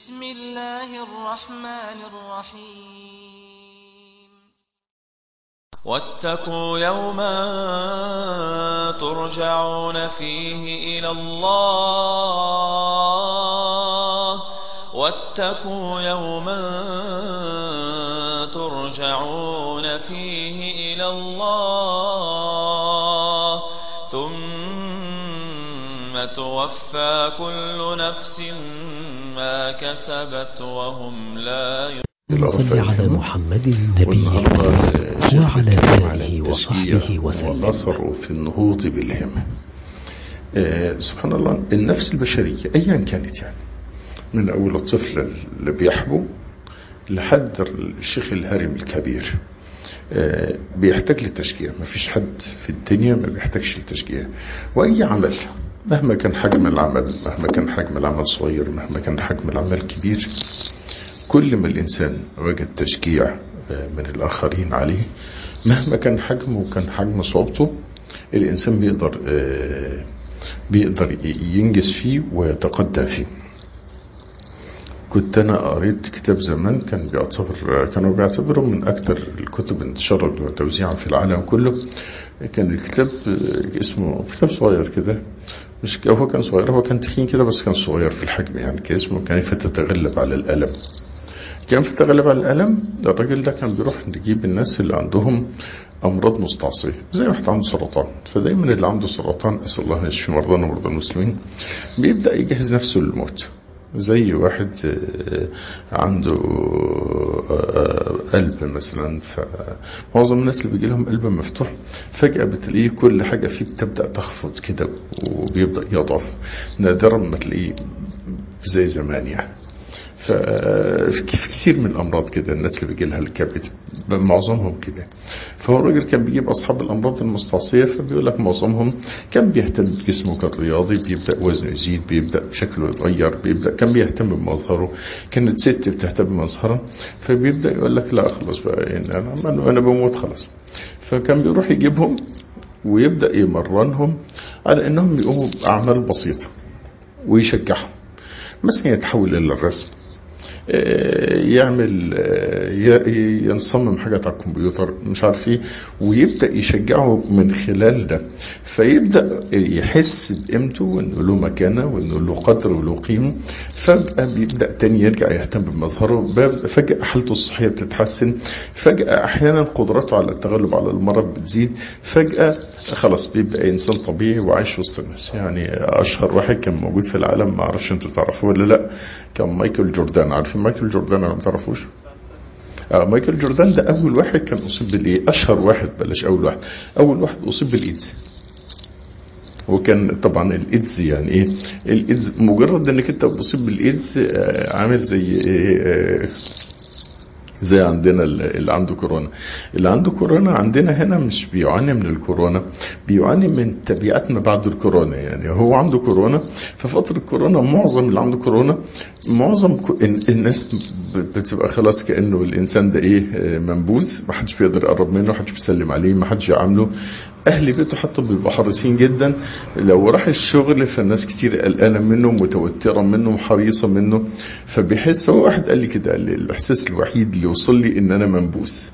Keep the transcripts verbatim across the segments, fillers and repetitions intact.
بسم الله الرحمن الرحيم واتقوا يوما ترجعون فيه إلى الله واتقوا يوما ترجعون فيه إلى الله ثم توفى كل نفس ما كسبت وهم لا يظلمون. صل على محمد النبي وعلى آله وصحبه وسلم. والأثر في النهوض بالهمة. آه سبحان الله، النفس البشرية أيا كانت، يعني من أول الطفل اللي بيحبو لحد الشيخ الهرم الكبير آه بيحتاج للتشجيع. ما فيش حد في الدنيا ما بيحتاجش للتشجيع. وأي عمل مهما كان حجم العمل، مهما كان حجم العمل صغير، مهما كان حجم العمل كبير، كل ما الإنسان وجد تشجيع من الآخرين عليه مهما كان حجمه وكان حجم صعوبته، الإنسان بيقدر بيقدر ينجز فيه ويتقدم فيه. كنت أنا قريت كتاب زمان كان بيعتبر كانوا بيعتبروا من أكثر الكتب انتشارا وتوزيعا في العالم كله. كان الكتاب اسمه كتاب صغير كده، مش هو كان صغير، هو كان تخين كده بس كان صغير في الحجم، يعني كان اسمه كيف تتغلب على الألم. كان في التغلب على الألم، الراجل ده كان بيروح يجيب الناس اللي عندهم أمراض مستعصية، زي واحد عنده سرطان. فدايما اللي عنده سرطان، أسأل الله أن يشفي مرضانا ومرضى المسلمين، بيبدأ يجهز نفسه للموت. زي واحد عنده قلب مثلا، فمعظم الناس اللي بيجي لهم قلب مفتوح فجأة بتلاقيه كل حاجة فيه بتبدأ تخفض كده وبيبدأ يضعف، نادرا ما تلاقيه زي زمان يعني. فكثير من الأمراض كده الناس اللي بيجي لها الكبد معظمهم كده. فهو الراجل كان بيجيب أصحاب الأمراض المستعصية، فبيقول لك معظمهم كان بيهتم بجسمه كالرياضي، بيبدأ وزنه يزيد، بيبدأ شكله يتغير، بيبدأ كان بيهتم بمظهره. كانت ست بتهتم بمظهرها، فبيبدأ يقول لك لا خلاص بقى يعني أنا, أنا بموت خلاص. فكان بيروح يجيبهم ويبدأ يمرنهم على أنهم يقوموا بأعمال بسيطة ويشجعهم، مثلا يتحول إلى الرسم، يعمل ينصمم حاجات على الكمبيوتر، مش عارف ايه، ويبدأ يشجعه من خلال ده. فيبدأ يحس بقيمته وانه له مكانه وانه له قدر وله قيمه. فجأة بيبدأ تاني يرجع يهتم بمظهره، فجأة حالته الصحية بتتحسن، فجأة احيانا قدرته على التغلب على المرض بتزيد، فجأة خلاص بيبقى انسان طبيعي وعايش وسط الناس. يعني اشهر واحد كان موجود في العالم، ما اعرفش انتوا تعرفوه ولا لا، كان مايكل جوردان. عارفين مايكل جوردان ولا ما تعرفوش؟ آه مايكل جوردان ده اول واحد كان اصيب بالايه، اشهر واحد، بلاش اول واحد، اول واحد اصيب بالايدز. وكان طبعا الايدز يعني ايه؟ الايدز مجرد انك انت بتصيب بالايدز آه عامل زي ايه آه زي عندنا اللي عنده كورونا. اللي عنده كورونا عندنا هنا مش بيعاني من الكورونا، بيعاني من تبعات ما بعد الكورونا. يعني هو عنده كورونا، في فترة الكورونا معظم اللي عنده كورونا، معظم الناس بتبقى خلاص كأنه الإنسان ده إيه منبوذ، ما حدش بيقدر يقرب منه، ما حدش بيسلم عليه، ما حدش يعامله. أهل بيته حتى بيبقوا حريصين جدا، لو راح الشغل فالناس كتير قلقانة منه، متوترة منه، وحريصة منه. فبيحس، هو واحد قال لي كده، قال لي الإحساس الوحيد اللي وصل لي إن أنا منبوذ.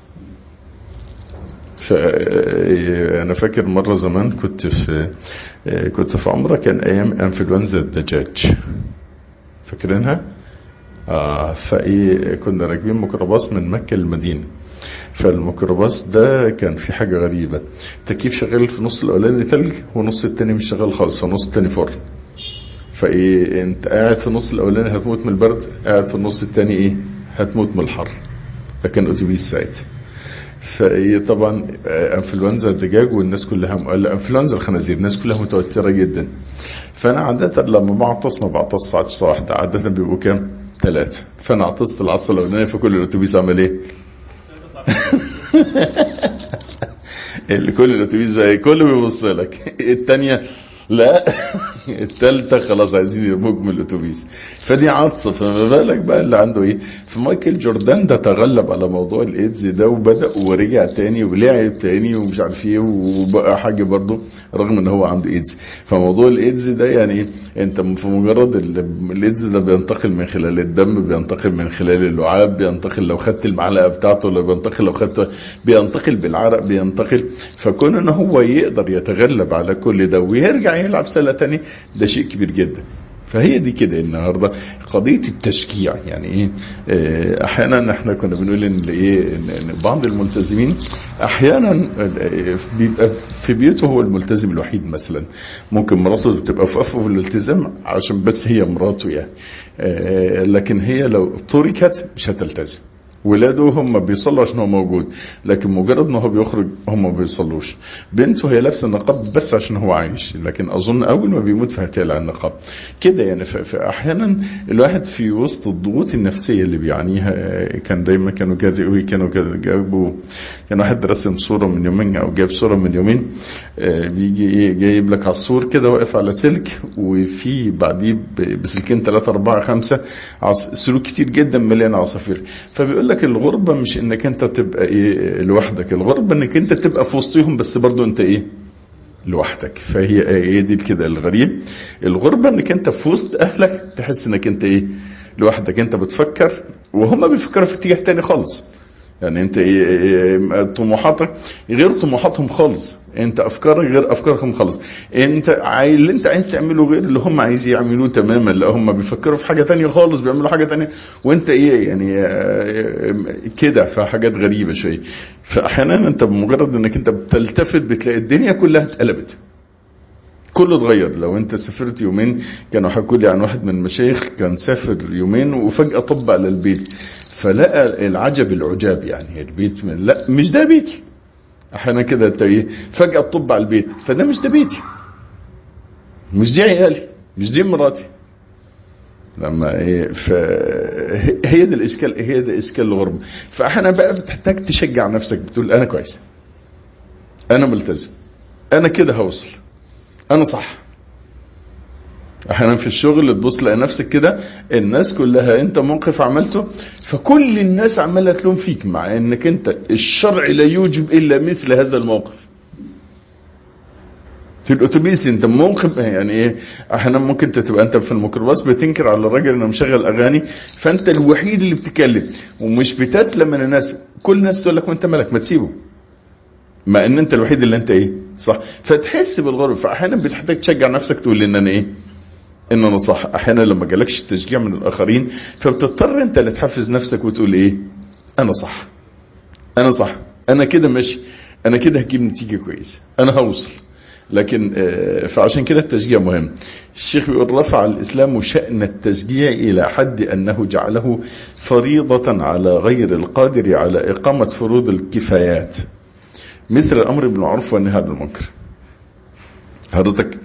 فأنا فاكر مرة زمان كنت في كنت في عمرة، كان أيام انفلونزا الدجاج، فاكرينها؟ آه فايه كنا راكبين ميكروباص من مكة للمدينة. فالميكروباص ده كان في حاجة غريبة، تكييف شغال في نص الاولاني تلج ونص التاني مش شغال خالص، فنص التاني فرن. فايه انت قاعد في النص الاولاني هتموت من البرد، قاعد في النص التاني ايه هتموت من الحر. فكان اتوبيس ساعتها. فايه طبعا انفلونزا الدجاج والناس كلها مقلقه، انفلونزا الخنازير الناس كلها متوتره جدا. فانا عاده لما بعطس ما بعطسش عطسه واحده، عاده بيبقوا كام؟ ثلاثه. فانا عطست العطسه الاولانيه، فكل الاتوبيس عمل ايه؟ اللي كل الاتوبيس بقى كله بيبص لك. الثانيه لا الثالثه خلاص عايزين يرموك من الاتوبيس. فدي عطسه، فما بالك بقى اللي عنده ايه. فمايكل جوردان ده تغلب على موضوع الايدز ده وبدا ورجع تاني ولعب تاني ومش عارف ايه وبقى حاجه برضه رغم ان هو عنده ايدز. فموضوع الايدز ده يعني انت في مجرد الايدز ده بينتقل من خلال الدم، بينتقل من خلال اللعاب، بينتقل لو خدت المعلقه بتاعته، لو بينتقل لو خدت، بينتقل بالعرق، بينتقل. فكون ان هو يقدر يتغلب على كل ده ويرجع يلعب سنه تاني ده شيء كبير جدا. فهي دي كده النهارده قضيه التشجيع. يعني ايه، احيانا احنا كنا بنقول ان ايه ان بعض الملتزمين احيانا بيبقى في بيته هو الملتزم الوحيد مثلا، ممكن مراته بتبقى في افق الالتزام عشان بس هي مراته يعني، لكن هي لو تركت مش هتلتزم. ولاده هم بيصلوا عشان هو موجود، لكن مجرد ما هو بيخرج هم ما بيصلوش. بنته هي لابسه النقاب بس عشان هو عايش، لكن اظن اول ما بيموت فهتقلع النقاب كده يعني. فاحيانا الواحد في وسط الضغوط النفسيه اللي بيعانيها، كان دايما كانوا كانوا كانوا جابوا، كان واحد رسم صوره من يومين او جاب صوره من يومين، بيجي ايه جايب لك عصفور كده واقف على سلك، وفي بعديه بسلكين ثلاثه اربعه خمسه سلوك كتير جدا مليان عصافير. فبيقول لك الغربة مش انك انت تبقى ايه لوحدك، الغربة انك انت تبقى في وسطهم بس برضو انت ايه لوحدك. فهي ايه دي كده الغريب. الغربة انك انت في وسط اهلك تحس انك انت ايه لوحدك، انت بتفكر وهم بيفكروا في اتجاه تاني خالص. يعني انت ايه طموحاتك غير طموحاتهم خالص، انت افكارك غير افكارهم خالص، انت عايز اللي انت عايز تعمله غير اللي هم عايزين يعملوه تماما. لا هم بيفكروا في حاجه تانية خالص، بيعملوا حاجه تانية وانت ايه يعني كده. فحاجات غريبه شويه. فاحيانا انت بمجرد انك انت بتلتفت بتلاقي الدنيا كلها اتقلبت، كله اتغير. لو انت سافرت يومين، كانوا حكوا لي عن واحد من المشايخ كان سافر يومين وفجاه طب على البيت، فلقى العجب العجاب. يعني البيت من لا مش ده بيتي. احيانا كده انت ايه فجاه تطب على البيت، فده مش ده بيتي، مش دي عيالي، مش دي مراتي. لما ايه فهي ده الاشكال، هي ده اشكال الغربه. فاحيانا بقى بتحتاج تشجع نفسك، بتقول انا كويس، انا ملتزم، انا كده هوصل، انا صح. احيانا في الشغل تبص تلاقي نفسك كده الناس كلها انت موقف عملته فكل الناس عماله تلوم فيك، مع انك انت الشرع لا يوجب الا مثل هذا الموقف. في الاتوبيس انت موقف يعني ايه، احيانا ممكن تبقى انت في الميكروباص بتنكر على الراجل انه مشغل اغاني، فانت الوحيد اللي بتتكلم ومش بتسلم من الناس، كل الناس تقول لك وانت مالك ما تسيبه، مع ان انت الوحيد اللي انت ايه صح. فتحس بالغرب. فاحيانا بتحتاج تشجع نفسك تقول ان انا ايه ان انا صح. احيانا لما جالكش تشجيع من الاخرين فبتضطر انت اللي تحفز نفسك وتقول ايه انا صح، انا صح، انا كده ماشي، انا كده هجيب نتيجه كويسه، انا هوصل. لكن فعشان كده التشجيع مهم. الشيخ بيقول رفع الاسلام شأن التشجيع الى حد انه جعله فريضه على غير القادر على اقامه فروض الكفايات، مثل الامر بالمعروف والنهي عن المنكر. حضرتك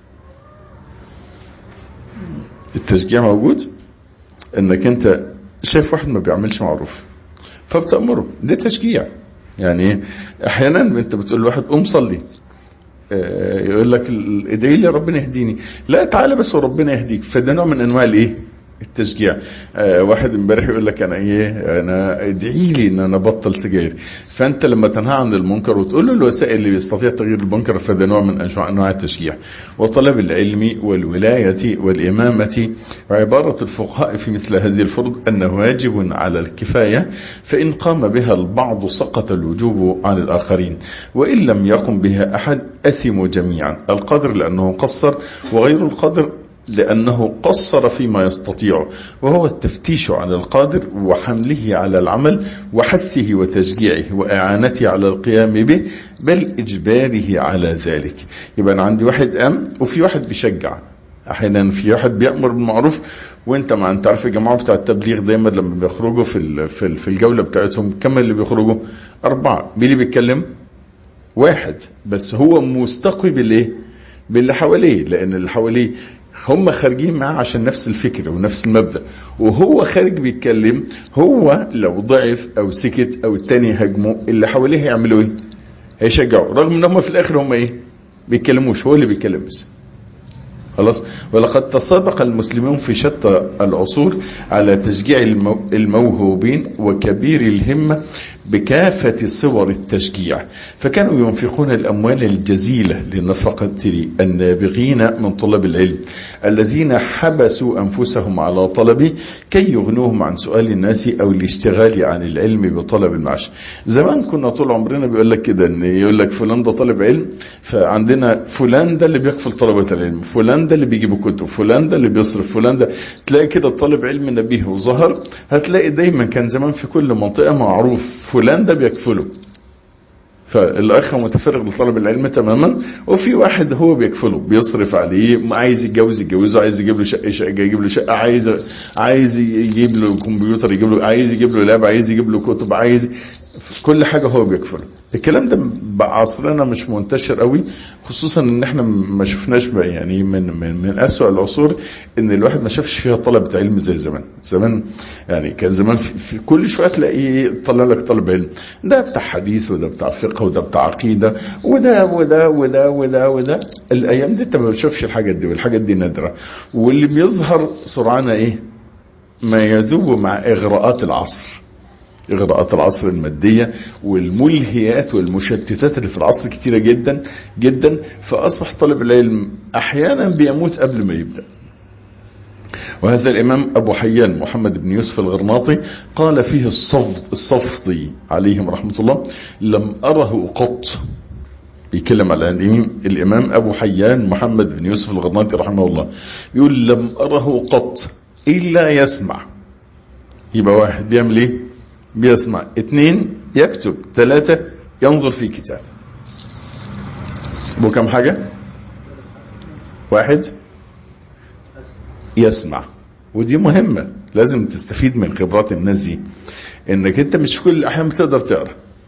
التشجيع موجود انك انت شايف واحد ما بيعملش معروف فبتأمره، ده تشجيع. يعني احيانا انت بتقول لواحد قوم صلي، يقول لك ادعي لي ربنا يهديني، لا تعالى بس وربنا يهديك. فده نوع من انواع الايه التشجيع. آه واحد امبارح يقول لك انا ايه انا ادعي لي ان انا بطل سجاير، فانت لما تنهى عن المنكر وتقول له الوسائل اللي بيستطيع تغيير المنكر، فده نوع من انواع التشجيع. وطلب العلم والولايه والامامه، وعباره الفقهاء في مثل هذه الفروض انه واجب على الكفايه، فان قام بها البعض سقط الوجوب عن الاخرين، وان لم يقم بها احد اثموا جميعا، القادر لانه قصر وغير القادر لأنه قصر فيما يستطيع، وهو التفتيش عن القادر وحمله على العمل وحثه وتشجيعه وإعانته على القيام به، بل إجباره على ذلك. يبقى أنا عندي واحد قام وفي واحد بيشجع. أحيانا في واحد بيأمر بالمعروف وانت ما انت عارف الجماعة بتاع التبليغ دايما لما بيخرجوا في في الجولة بتاعتهم كم اللي بيخرجوا؟ أربعة. مين اللي بيتكلم؟ واحد بس، هو مستقي بالإيه؟ باللي حواليه، لأن اللي حواليه هم خارجين معاه عشان نفس الفكرة ونفس المبدأ، وهو خارج بيتكلم. هو لو ضعف او سكت او التاني هجمه، اللي حواليه هيعملوا ايه؟ هيشجعوا، رغم ان هم في الاخر هم ايه؟ بيتكلموش، هو اللي بيتكلم بس. خلاص. ولقد تسابق المسلمون في شتى العصور على تشجيع الموهوبين وكبير الهمة بكافة صور التشجيع، فكانوا ينفقون الأموال الجزيلة لنفقة النابغين من طلاب العلم الذين حبسوا أنفسهم على طلبه كي يغنوهم عن سؤال الناس أو الاشتغال عن العلم بطلب المعاش. زمان كنا طول عمرنا بيقول لك كده، ان يقول لك فلان ده طالب علم، فعندنا فلان ده اللي بيكفل طلبة العلم، فلان ده اللي بيجيب كتب، فلان ده اللي بيصرف، فلان ده. تلاقي كده طالب علم نبيه وظهر، هتلاقي دايما كان زمان في كل منطقة معروف فلان ده بيكفله. فالاخ متفرغ لطلب العلم تماما، وفي واحد هو بيكفله بيصرف عليه، عايز يتجوز يتجوزه، عايز يجيب له شقه شقه يجيب له شقه، عايز عايز يجيب له كمبيوتر يجيب له، عايز يجيب له لاب، عايز يجيب له كتب، عايز كل حاجه هو بيكفله. الكلام ده بعصرنا مش منتشر قوي، خصوصا ان احنا ما شفناش بقى يعني من من من اسوأ العصور ان الواحد ما شافش فيها طلبة علم زي زمان. زمان يعني كان زمان في, في كل شويه تلاقي طلع لك طالب علم، ده بتاع حديث وده بتاع فقه وده بتاع عقيده وده وده وده وده وده. الايام دي انت ما بتشوفش الحاجات دي، والحاجات دي نادره. واللي بيظهر سرعان ايه؟ ما يذوب مع اغراءات العصر، إغراءات العصر المادية والملهيات والمشتتات اللي في العصر كتيرة جدا جدا. فأصبح طالب العلم أحيانا بيموت قبل ما يبدأ. وهذا الإمام أبو حيان محمد بن يوسف الغرناطي قال فيه الصفد الصفدي عليهم رحمة الله: لم أره قط. يتكلم على الإمام أبو حيان محمد بن يوسف الغرناطي رحمه الله، يقول: لم أره قط إلا يسمع. يبقى واحد بيعمل إيه؟ بيسمع. اثنين يكتب. ثلاثة ينظر في كتاب. بو كم حاجة؟ واحد يسمع، ودي مهمة، لازم تستفيد من خبرات الناس دي، انك انت مش كل الاحيان بتقدر تقرأ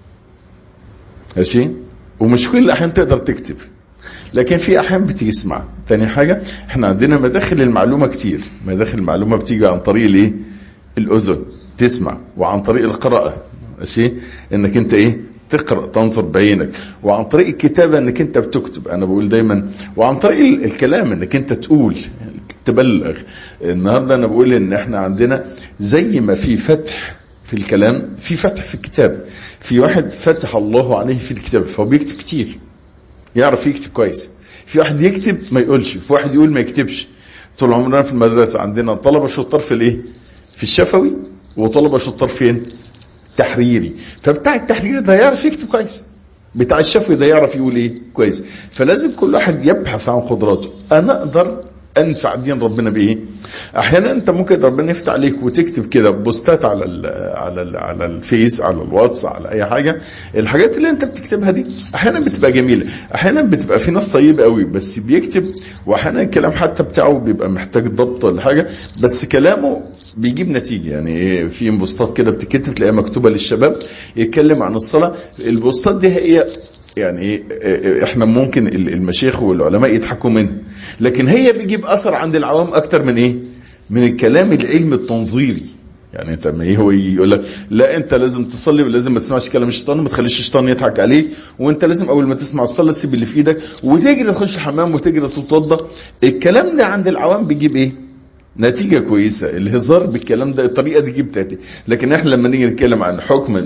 ماشي، ومش كل الاحيان تقدر تكتب، لكن في احيان بتسمع. تاني حاجة، احنا عندنا مداخل المعلومة كتير. مداخل المعلومة بتيجي عن طريق الايه؟ الاذن تسمع، وعن طريق القراءة ماشي، انك انت ايه؟ تقرأ تنظر بعينك، وعن طريق الكتابة انك انت بتكتب. انا بقول دايما، وعن طريق الكلام انك انت تقول تبلغ. النهاردة انا بقول ان احنا عندنا زي ما في فتح في الكلام في فتح في الكتاب. في واحد فتح الله عليه في الكتاب فهو بيكتب كتير، يعرف يكتب كويس. في واحد يكتب ما يقولش، في واحد يقول ما يكتبش. طول عمرنا في المدرسة عندنا طلبة شطار في الايه؟ في الشفوي، وطلبة شطار فين؟ تحريري. فبتاع التحريري ده يعرف يكتب كويس، بتاع الشفوي ده يعرف يقول ايه؟ كويس. فلازم كل واحد يبحث عن قدراته. انا اقدر انفع دين ربنا بايه؟ احيانا انت ممكن ربنا يفتح عليك وتكتب كده بوستات على ال على ال على الفيس، على الواتس، على اي حاجه. الحاجات اللي انت بتكتبها دي احيانا بتبقى جميله، احيانا بتبقى في ناس طيبه قوي بس بيكتب، واحيانا الكلام حتى بتاعه بيبقى محتاج ضبط ولا حاجه، بس كلامه بيجيب نتيجه. يعني في بوستات كده بتكتب تلاقيها مكتوبه للشباب يتكلم عن الصلاه. البوستات دي هي يعني احنا ممكن المشايخ والعلماء يضحكوا منها، لكن هي بيجيب اثر عند العوام اكتر من ايه؟ من الكلام العلم التنظيري. يعني انت ما ايه هو يقول لك لا انت لازم تصلي ولازم ما تسمعش كلام الشيطان وما تخليش الشيطان يضحك عليك، وانت لازم اول ما تسمع الصلاه تسيب اللي في ايدك وتجري تخش حمام وتجري تتوضى. الكلام ده عند العوام بيجيب ايه؟ نتيجة كويسة. الهزار بالكلام ده الطريقة دي جيب تاتي. لكن احنا لما نيجي نتكلم عن حكم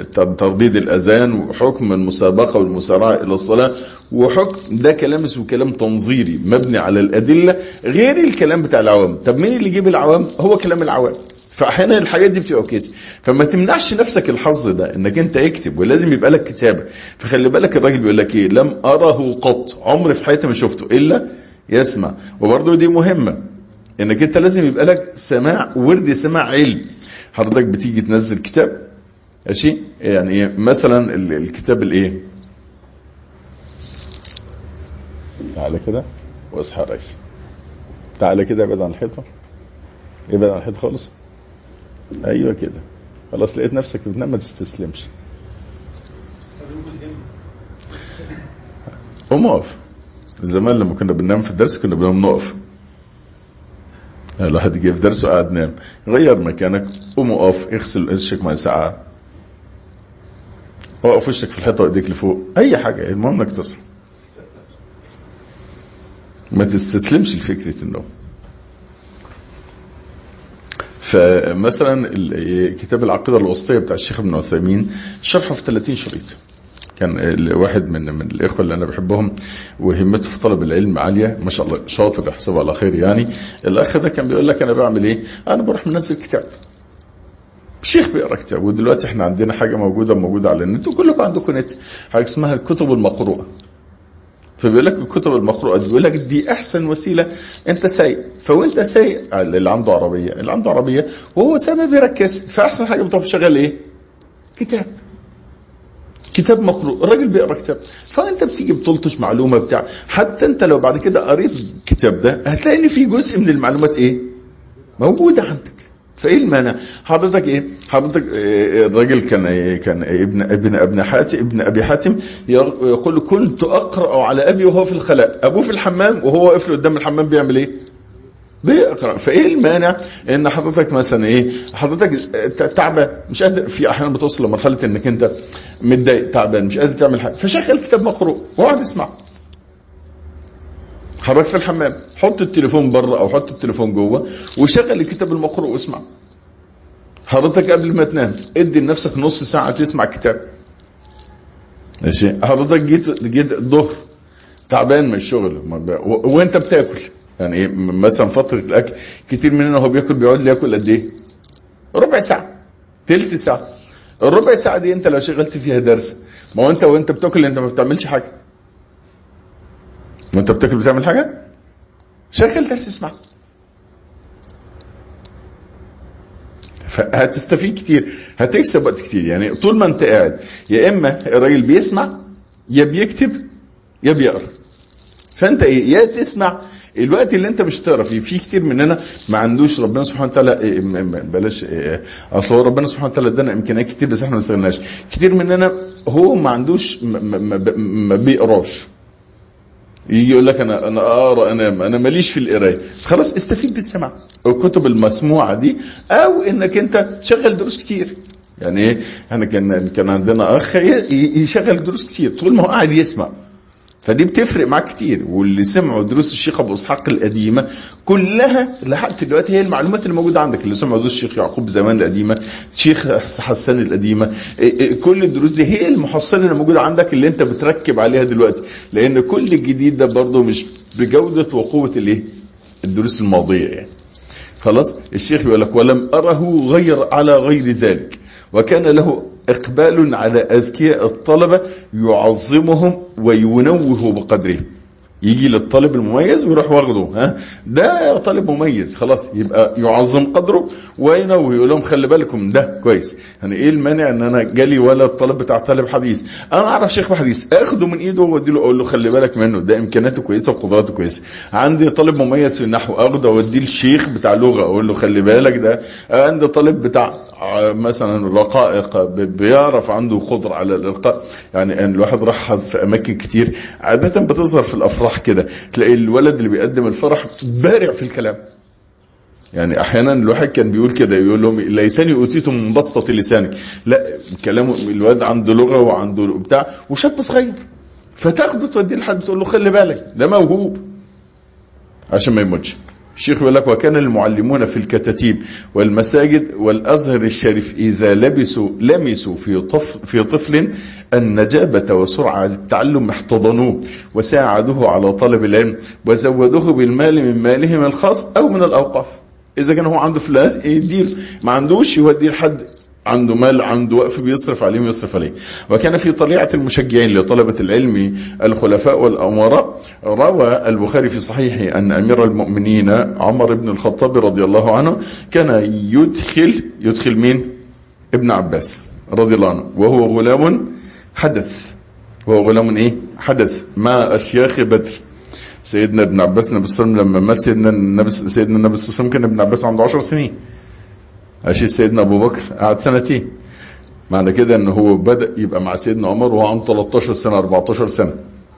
ترديد الاذان، وحكم المسابقة والمسارعة الى الصلاة، وحكم ده كلام اسمه كلام تنظيري مبني على الادلة غير الكلام بتاع العوام. طب مين اللي يجيب العوام؟ هو كلام العوام. فاحيانا الحاجات دي بتبقى كويسه، فما تمنعش نفسك الحظ ده انك انت اكتب، ولازم يبقى لك كتابه. فخلي بالك الراجل بيقول لك ايه؟ لم اره قط، عمري في حياتي ما شفته الا يسمع. وبرضه دي مهمه، انك انت لازم يبقى لك سماع ورد، سماع علم. حضرتك بتيجي تنزل كتاب ماشي، يعني مثلا الكتاب الايه؟ تعالى كده واصحى يا ريس، تعالى كده ابعد عن الحيطه، ابعد عن الحيطه خالص. ايوه كده خلاص، لقيت نفسك بتنام ما تستسلمش. قوم اقف. زمان لما كنا بننام في الدرس كنا بنقوم نقف. الواحد يجي في درسه قاعد نام، غير مكانك، قوم اقف، اغسل وشك مع ساعه، وقف وشك في الحيطه وايديك لفوق، اي حاجه، المهم انك تصحى. ما تستسلمش لفكرة النوم. فمثلا كتاب العقيدة الوسطية بتاع الشيخ ابن عثيمين شرحه في ثلاثين شريط. كان واحد من من الاخوه اللي انا بحبهم وهمته في طلب العلم عاليه ما شاء الله، شاطر يحسبه على خير يعني. الاخ ده كان بيقول لك انا بعمل ايه؟ انا بروح منزل كتاب، الشيخ بيقرا كتاب. ودلوقتي احنا عندنا حاجه موجوده موجوده على النت، وكلكم عندكم نت، حاجه اسمها الكتب المقروءه. فبيقول لك الكتب المقروءه دي بيقول لك دي احسن وسيله. انت سايق، فوانت سايق اللي عنده عربيه اللي عنده عربيه وهو سايق ما بيركز، فاحسن حاجه بتروح شغال ايه؟ كتاب، كتاب مقروء، الراجل بيقرا كتاب. فانت بتيجي بتلطش معلومه بتاع، حتى انت لو بعد كده قريت الكتاب ده هتلاقي ان في جزء من المعلومات ايه موجوده عندك. فايه المانع؟ حضرتك ايه حضرتك إيه الراجل كان إيه كان إيه ابن ابن ابن حاتم ابن ابي حاتم يقول كنت اقرا على ابي وهو في الخلاء، ابوه في الحمام وهو واقف له قدام الحمام بيعمل ايه؟ بيقرا. فايه المانع ان حضرتك مثلا ايه حضرتك تعبان مش قادر، في احيانا بتوصل لمرحله انك انت متضايق تعبان مش قادر تعمل حاجه، فشغل كتاب مقروء واقعد اسمع. حضرتك في الحمام حط التليفون بره او حط التليفون جوه وشغل الكتاب المقروء واسمع. حضرتك قبل ما تنام ادي لنفسك نص ساعه تسمع كتاب. ماشي. حضرتك جيت جيت الظهر تعبان من الشغل وانت بتاكل، يعني ايه مثلا فتره الاكل كتير مننا هو بياكل بيقعد ياكل قد ايه؟ ربع ساعه، ثلث ساعه. الربع ساعه دي انت لو شغلت فيها درس، ما هو انت وانت بتاكل انت ما بتعملش حاجه. وانت بتاكل بتعمل حاجه؟ شغل درس اسمع. فهتستفيد كتير، هتكسب وقت كتير. يعني طول ما انت قاعد يا اما الراجل بيسمع يا بيكتب يا بيقرا. فانت ايه؟ يا تسمع الوقت اللي انت مش تقرا فيه. في كتير مننا ما عندوش ربنا سبحانه وتعالى إيه بلاش إيه اصل هو ربنا سبحانه وتعالى ادانا امكانيات كتير بس احنا ما استغلناش. كتير مننا هو ما عندوش ما, ما, ما بيقراش، يجي يقول لك انا انا اقرا انام، انا ماليش في القرايه. خلاص استفيد بالسمع الكتب المسموعه دي، او انك انت تشغل دروس كتير. يعني ايه؟ احنا كان كان عندنا اخ يشغل دروس كتير طول ما هو قاعد يسمع، فدي بتفرق معاك كتير. واللي سمعوا دروس الشيخ ابو اسحاق القديمه كلها لحد دلوقتي هي المعلومات اللي موجوده عندك. اللي سمعوا دروس الشيخ يعقوب زمان القديمه، الشيخ حسان القديمه، كل الدروس دي هي المحصله اللي موجوده عندك اللي انت بتركب عليها دلوقتي. لان كل الجديد ده برضه مش بجوده وقوه الايه؟ الدروس الماضيه يعني. خلاص. الشيخ يقول لك ولم اره غير على غير ذلك، وكان له اقبال على اذكياء الطلبة يعظمهم وينوه بقدره. يجي للطالب المميز ويروح واخده، ها ده طالب مميز خلاص يبقى يعظم قدره وينوه، يقول لهم خلي بالكم ده كويس. يعني ايه المانع ان انا جالي ولد طالب بتاع طالب حديث، انا اعرف شيخ حديث اخده من ايده وادي له اقول له خلي بالك منه ده امكانياته كويسه وقدراته كويسه. عندي طالب مميز في النحو اخده وادي الشيخ بتاع لغه اقول له خلي بالك ده. عندي طالب بتاع مثلا رقائق بيعرف عنده قدره على الالقاء. يعني ان الواحد راح في اماكن كتير عاده بتظهر في الافراح كده، تلاقي الولد اللي بيقدم الفرح بارع في الكلام. يعني احيانا الواحد كان بيقول كده يقول لهم ليتني اوتيت من بسطة لسانك. لا كلامه الواد عنده لغه وعنده بتاع وشاب صغير، فتاخده توديه لحد تقول له خلي بالك ده موهوب عشان ما يموتش. الشيخ يقول لك وكان المعلمون في الكتاتيب والمساجد والازهر الشريف اذا لبسوا لمسوا في طفل في طفل النجابه وسرعه التعلم احتضنوه وساعدوه على طلب العلم وزودوه بالمال من مالهم الخاص او من الاوقاف. اذا كان هو عنده فلوس يدير، ما عندوش يوديه لحد عنده مال عنده وقف بيصرف عليه ويصرف عليه. وكان في طليعة المشجعين لطلبة العلم الخلفاء والأمراء. روى البخاري في صحيحه أن أمير المؤمنين عمر بن الخطاب رضي الله عنه كان يدخل يدخل مين؟ ابن عباس رضي الله عنه وهو غلام حدث، وهو غلام ايه؟ حدث مع أشياخ بدر. سيدنا ابن عباس النبي صلى الله عليه وسلم لما مات سيدنا النبي سيدنا النبي صلى الله عليه وسلم كان ابن عباس عنده عشر سنين. عشان سيدنا ابو بكر قعد سنتين، معنى كده ان هو بدأ يبقى مع سيدنا عمر وهو عنده ثلاثة عشر سنة أربعة عشر سنة.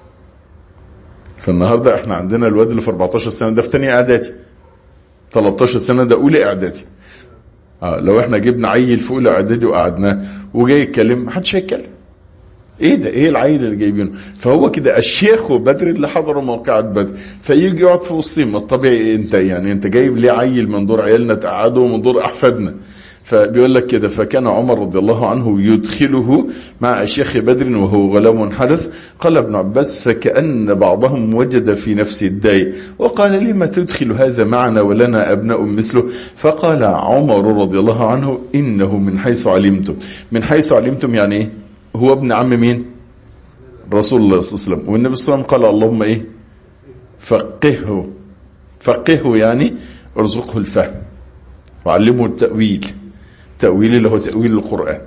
فالنهاردة احنا عندنا الواد اللي في أربعة عشر سنة ده في تانية اعدادي، ثلاثة عشر سنة ده اولى اعدادي. اه لو احنا جبنا عيل في اولى اعدادي وقعدناه وجاي يتكلم محدش هيتكلم. ايه ده؟ ايه العيل اللي جايبينه؟ فهو كده الشيخ بدر اللي حضروا موقعة بدر، فيجي يقعد في وسطهم. الطبيعي انت يعني انت جايب ليه عيل من دور عيالنا تقعده من دور احفادنا؟ فبيقول لك كده: فكان عمر رضي الله عنه يدخله مع شيخ بدر وهو غلام حدث. قال ابن عباس: فكأن بعضهم وجد في نفسه الداء وقال: لما تدخل هذا معنا ولنا أبناء مثله؟ فقال عمر رضي الله عنه: إنه من حيث علمتم. من حيث علمتم يعني ايه؟ هو ابن عم مين؟ رسول الله صلى الله عليه وسلم. والنبي صلى الله عليه وسلم قال: اللهم ايه؟ فقهه. فقهه يعني ارزقه الفهم وعلمه التأويل. تأويل اللي هو تأويل القرآن.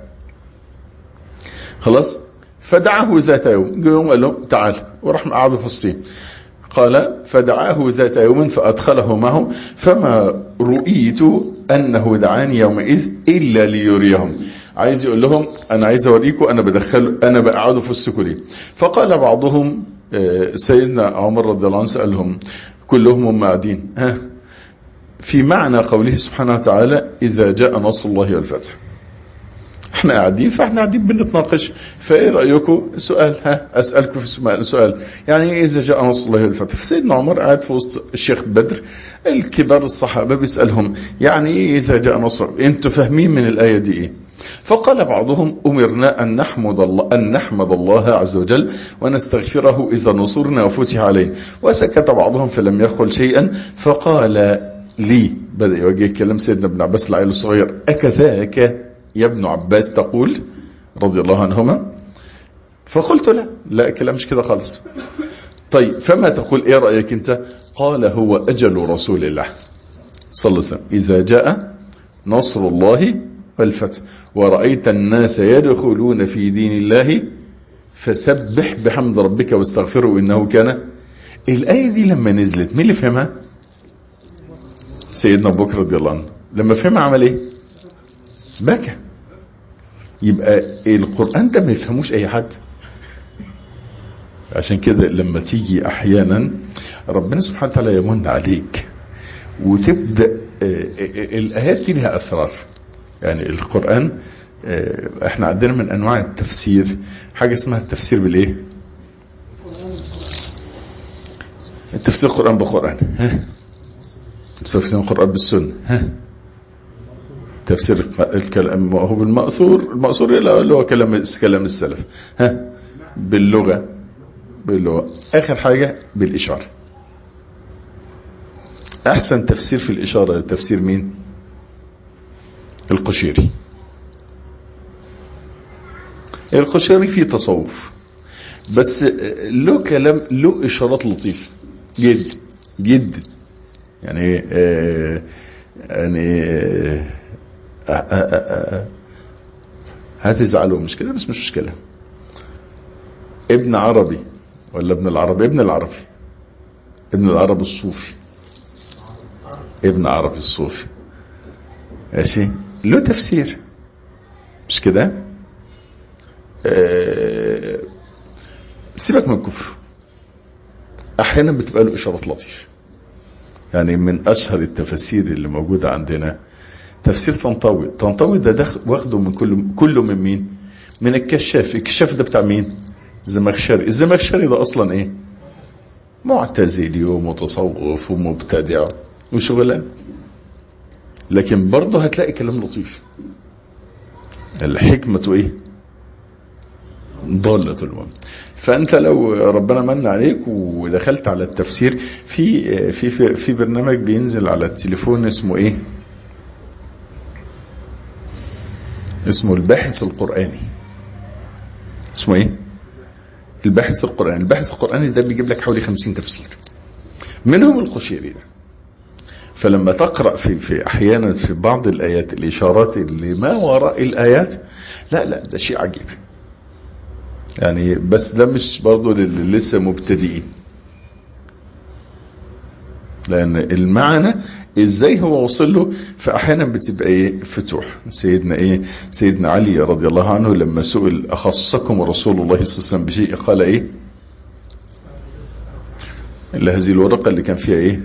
خلاص. فدعاه ذات يوم، يوم قال له: تعال، وراح قعدوا في الصين. قال: فدعاه ذات يوم فأدخله معه، فما رؤيت أنه دعاني يومئذ إلا ليريهم. عايز يقول لهم: أنا عايز أوريكم أنا بدخل أنا بقعده في السكولي. فقال بعضهم: سيدنا عمر رضي الله عنه سألهم كلهم هم قاعدين: ها في معنى قوله سبحانه وتعالى: إذا جاء نصر الله والفتح. احنا قاعدين، فاحنا قاعدين بنتناقش، فايه رأيكم؟ سؤال، ها أسألكم في سؤال، يعني إذا جاء نصر الله والفتح. فسيدنا عمر قاعد في وسط الشيخ بدر الكبار الصحابة بيسألهم: يعني إيه إذا جاء نصر؟ انتوا فاهمين من الآية دي إيه؟ فقال بعضهم: أمرنا أن نحمد الله أن نحمد الله عز وجل ونستغفره إذا نصرنا وفتح عليه. وسكت بعضهم فلم يقل شيئا. فقال لي، بدأ يوجه كلام سيدنا ابن عباس العيل الصغير: أكذاك يا ابن عباس تقول رضي الله عنهما؟ فقلت: لا لا، كلام مش كده خالص. طيب فما تقول؟ ايه رأيك انت؟ قال: هو أجل رسول الله صلى الله عليه وسلم: إذا جاء نصر الله والفتح ورأيت الناس يدخلون في دين الله فسبح بحمد ربك واستغفره إنه كان. الآية دي لما نزلت مين اللي فهمها؟ سيدنا أبو بكر رضي الله عنه. لما فهمها عمل ايه؟ بكى. يبقى القرآن ده ما يفهموش اي حد. عشان كده لما تيجي احيانا ربنا سبحانه وتعالى يمن عليك وتبدأ الايات دي لها اسرار. يعني القرآن احنا عندنا من انواع التفسير حاجة اسمها التفسير بالايه؟ التفسير القرآن بالقرآن، ها تفسير القرآن بالسنة، ها تفسير الكلام هو بالمأثور. المأثور اللي هو كلام كلام السلف، ها باللغة باللغة آخر حاجة بالإشارة. أحسن تفسير في الإشارة تفسير مين؟ القشيري. القشيري فيه تصوف بس له كلام له إشارات لطيفة جد جد. يعني آه يعني آه هتزعلوا مش كده، بس مش مشكلة. ابن عربي ولا ابن العربي؟ ابن العربي ابن العربي الصوفي. ابن عربي الصوفي ماشي، له تفسير مش كده. آه سيبك من الكفر، احيانا بتبقى له اشارات لطيفه. يعني من اشهر التفاسير اللي موجوده عندنا تفسير طنطاوي. طنطاوي ده, ده واخده من كله كله من مين؟ من الكشاف. الكشاف ده بتاع مين؟ الزمخشري. الزمخشري ده اصلا ايه؟ معتزلي ومتصوف ومبتدع وشغلان، لكن برضه هتلاقي كلام لطيف. الحكمة ايه؟ ضالة المؤمن. فانت لو ربنا من عليك ودخلت على التفسير في في في, في برنامج بينزل على التليفون اسمه ايه؟ اسمه الباحث القرآني. اسمه ايه؟ الباحث القرآني. الباحث القرآني ده بيجيب لك حوالي خمسين تفسير منهم القشيري ده. فلما تقرأ في, في احيانا في بعض الايات الاشارات اللي ما وراء الايات، لا لا ده شيء عجيب يعني. بس ده مش برضو للي لسه مبتدئين، لان المعنى ازاي هو وصل له. فاحيانا بتبقى ايه؟ فتوح. سيدنا ايه؟ سيدنا علي رضي الله عنه لما سئل اخصكم رسول الله صلى الله عليه وسلم بشيء قال ايه؟ اللي هذه الورقة اللي كان فيها ايه؟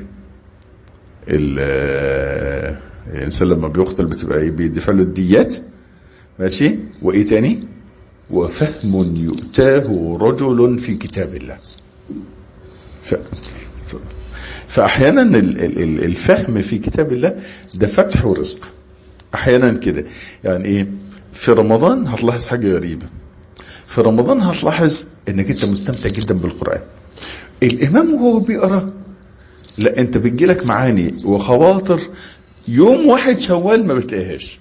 الانسان لما بيقتل بتبقى ايه؟ بيدفع له الديات ماشي. وايه تاني؟ وفهم يؤتاه رجل في كتاب الله. ف... ف... فأحيانا الفهم في كتاب الله ده فتح ورزق أحيانا كده. يعني إيه؟ في رمضان هتلاحظ حاجة غريبة. في رمضان هتلاحظ انك انت مستمتع جدا بالقرآن. الامام وهو بيقرأ لا انت بتجيلك معاني وخواطر يوم واحد شوال ما بتلاقيهاش.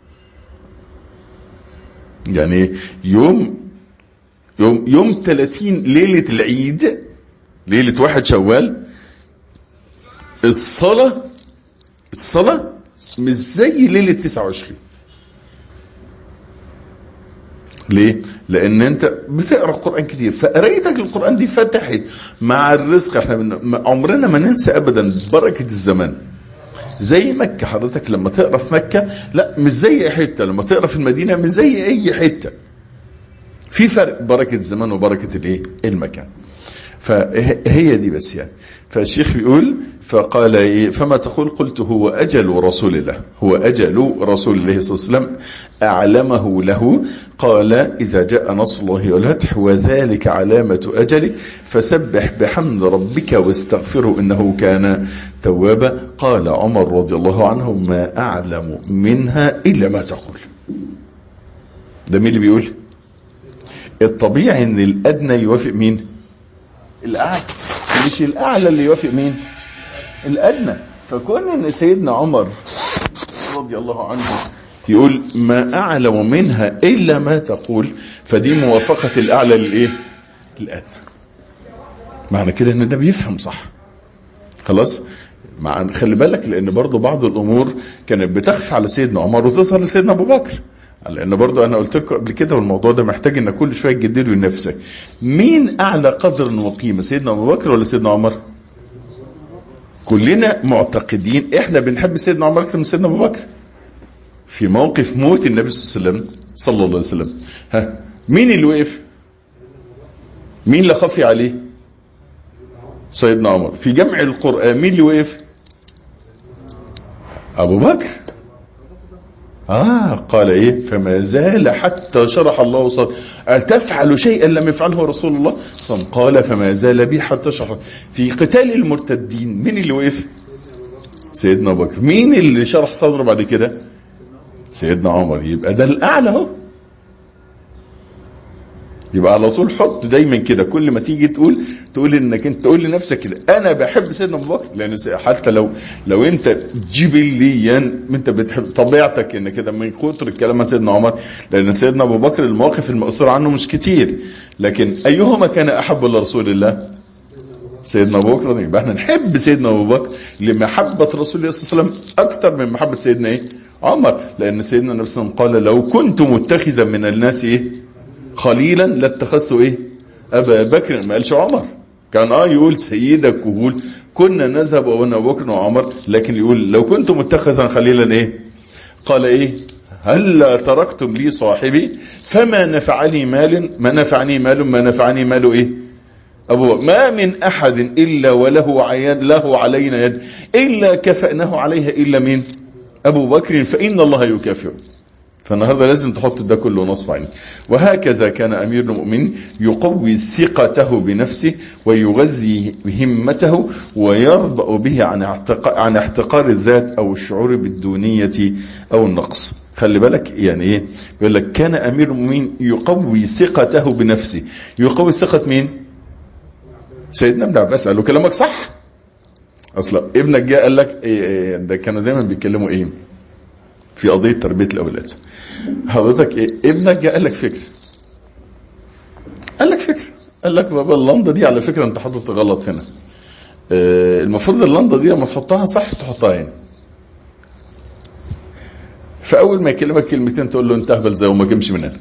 يعني يوم يوم يوم ثلاثين ليلة العيد، ليلة واحد شوال، الصلاة الصلاة مش زي ليلة تسعة وعشرين. ليه؟ لان انت بتقرأ القرآن كتير، فقرايتك للقرآن دي فتحت مع الرزق. احنا من... عمرنا ما ننسى ابدا بركة الزمان. زي مكة، حضرتك لما تقرأ في مكة لا مش زي اي حتة، لما تقرأ في المدينة مش زي اي حتة. في فرق بركة الزمان وبركة الايه؟ المكان. فهي دي بس يعني. فالشيخ بيقول فقال ايه؟ فما تقول؟ قلت هو اجل رسول الله، هو اجل رسول الله صلى الله عليه وسلم اعلمه له. قال اذا جاء نصر الله والفتح وذلك علامة اجله فسبح بحمد ربك واستغفره انه كان توابا. قال عمر رضي الله عنه ما اعلم منها الا ما تقول. ده مين اللي بيقول؟ الطبيعي ان الادنى يوافق مين؟ الاعلى. مش الاعلى اللي يوافق مين؟ الادنى. فكون ان سيدنا عمر رضي الله عنه يقول ما اعلم منها الا ما تقول، فدي موافقة الاعلى للايه؟ الادنى. معنى كده ان ده بيفهم صح. خلاص؟ مع خلي بالك لان برضو بعض الامور كانت بتخفى على سيدنا عمر وتظهر لسيدنا ابو بكر. لان برضو انا قلت لكم قبل كده والموضوع ده محتاج ان كل شويه تجدده لنفسك. مين اعلى قدرا وقيمه، سيدنا ابو بكر ولا سيدنا عمر؟ كلنا معتقدين احنا بنحب سيدنا عمر اكثر من سيدنا ابو بكر. في موقف موت النبي صلى الله عليه وسلم صلى الله عليه وسلم، ها مين اللي وقف؟ مين اللي خفي عليه؟ سيدنا عمر. في جمع القرآن مين اللي وقف؟ ابو بكر. آه قال إيه؟ فما زال حتى شرح الله صدره. أتفعل شيئا لم يفعله رسول الله صلى الله عليه وسلم؟ قال فما زال بي حتى شرح. في قتال المرتدين مين اللي وقف؟ سيدنا أبو بكر. مين اللي شرح صدره بعد كده؟ سيدنا عمر. يبقى ده الأعلى اهو. يبقى على طول حط دايما كده كل ما تيجي تقول تقول انك انت تقول لنفسك كده انا بحب سيدنا ابو بكر. لان حتى لو لو انت جبليا انت بتحب طبيعتك ان كده من كتر الكلام عن سيدنا عمر. لان سيدنا ابو بكر المواقف المأثور عنه مش كتير، لكن ايهما كان احب لرسول الله؟ سيدنا ابو بكر. يبقى احنا نحب سيدنا ابو بكر لمحبه رسول الله صلى الله عليه وسلم اكتر من محبه سيدنا ايه؟ عمر. لان سيدنا النبي صلى الله عليه وسلم قال لو كنت متخذا من الناس ايه؟ خليلا لاتخذته ايه؟ ابا بكر. ما قالش عمر. كان اه يقول سيد الكهول كنا نذهب وانا ابو بكر وعمر، لكن يقول لو كنت متخذا خليلا ايه؟ قال ايه؟ هل تركتم لي صاحبي فما نفعني مال ما نفعني مال ما نفعني مال ايه؟ ابو بكر. ما من احد الا وله عياد له علينا يد الا كفأناه عليها الا مين؟ ابو بكر. فان الله يكافئه. فالنهارده لازم تحط ده كله نصب عيني. وهكذا كان امير المؤمنين يقوي ثقته بنفسه ويغذي همته ويرضأ به عن عن احتقار الذات او الشعور بالدونية او النقص. خلي بالك يعني ايه؟ يقول لك كان امير المؤمنين يقوي ثقته بنفسه. يقوي ثقة مين؟ سيدنا ابن عباس. قال له كلامك صح. اصلا ابنك جاء قال لك إيه؟ ده كانوا دايما بيتكلموا ايه في قضية تربية الاولاد. حضرتك ايه؟ ابنك جاء قال لك فكرة قال لك فكرة قال لك بابا اللنضة دي على فكرة انت حاطط غلط هنا. اه المفروض اللنضة دي لما تحطها صح تحطها هنا. فاول ما يكلمك كلمتين تقول له انت اهبل زي وما جمش من هنا.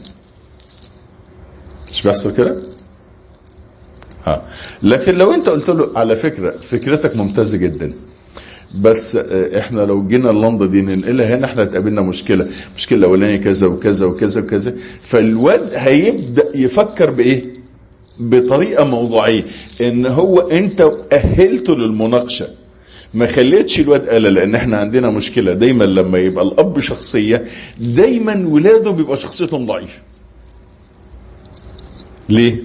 مش بيحصل كده؟ ها. لكن لو انت قلت له على فكرة فكرتك ممتازة جدا بس احنا لو جينا اللنضة دي ننقلها هنا احنا هتقابلنا مشكلة مشكلة الاولانية كذا وكذا وكذا وكذا. فالواد هيبدأ يفكر بايه؟ بطريقة موضوعية. ان هو انت اهلته للمناقشة، ما خليتش الواد قال. لان احنا عندنا مشكلة دايما لما يبقى الاب شخصية دايما ولاده بيبقى شخصيتهم ضعيفة. ليه؟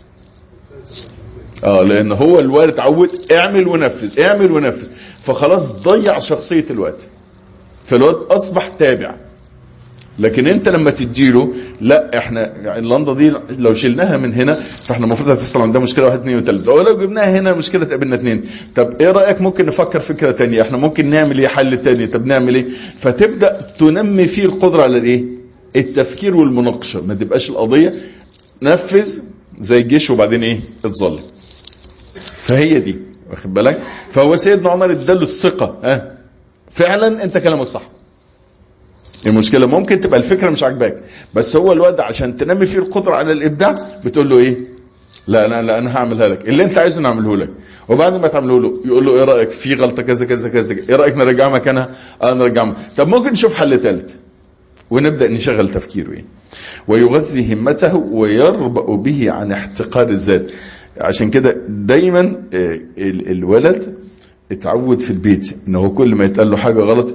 اه لان هو الوالد اتعود اعمل ونفذ اعمل ونفذ، فخلاص ضيع شخصية الواد، فالواد اصبح تابع. لكن انت لما تديله لا احنا اللندا دي لو شلناها من هنا فاحنا المفروض هتحصل عندها مشكله واحد اثنين وثلاثه، ولو جبناها هنا مشكله تقابلنا اثنين. طب ايه رايك ممكن نفكر فكره ثانيه، احنا ممكن نعمل ايه حل ثاني، طب نعمل ايه؟ فتبدا تنمي فيه القدره على الايه؟ التفكير والمناقشه، ما تبقاش القضيه نفذ زي الجيش وبعدين ايه؟ اتظلم. فهي دي واخد بالك. فهو سيدنا عمر اداله الثقه، ها فعلا انت كلامك صح. المشكلة ممكن تبقى الفكرة مش عاجباك، بس هو الواد عشان تنمي فيه القدرة على الابداع بتقول له ايه؟ لا لا لا انا هعملها لك، اللي انت عايزه نعمله لك. وبعد ما تعمله له يقول له ايه رأيك في غلطة كذا كذا كذا، ايه رأيك نرجعها مكانها؟ اه نرجعها. طب ممكن نشوف حل ثالث، ونبدأ نشغل تفكيره ايه. ويغذي همته ويربأ به عن احتقار الذات. عشان كده دايما الولد اتعود في البيت ان هو كل ما يتقال له حاجة غلط،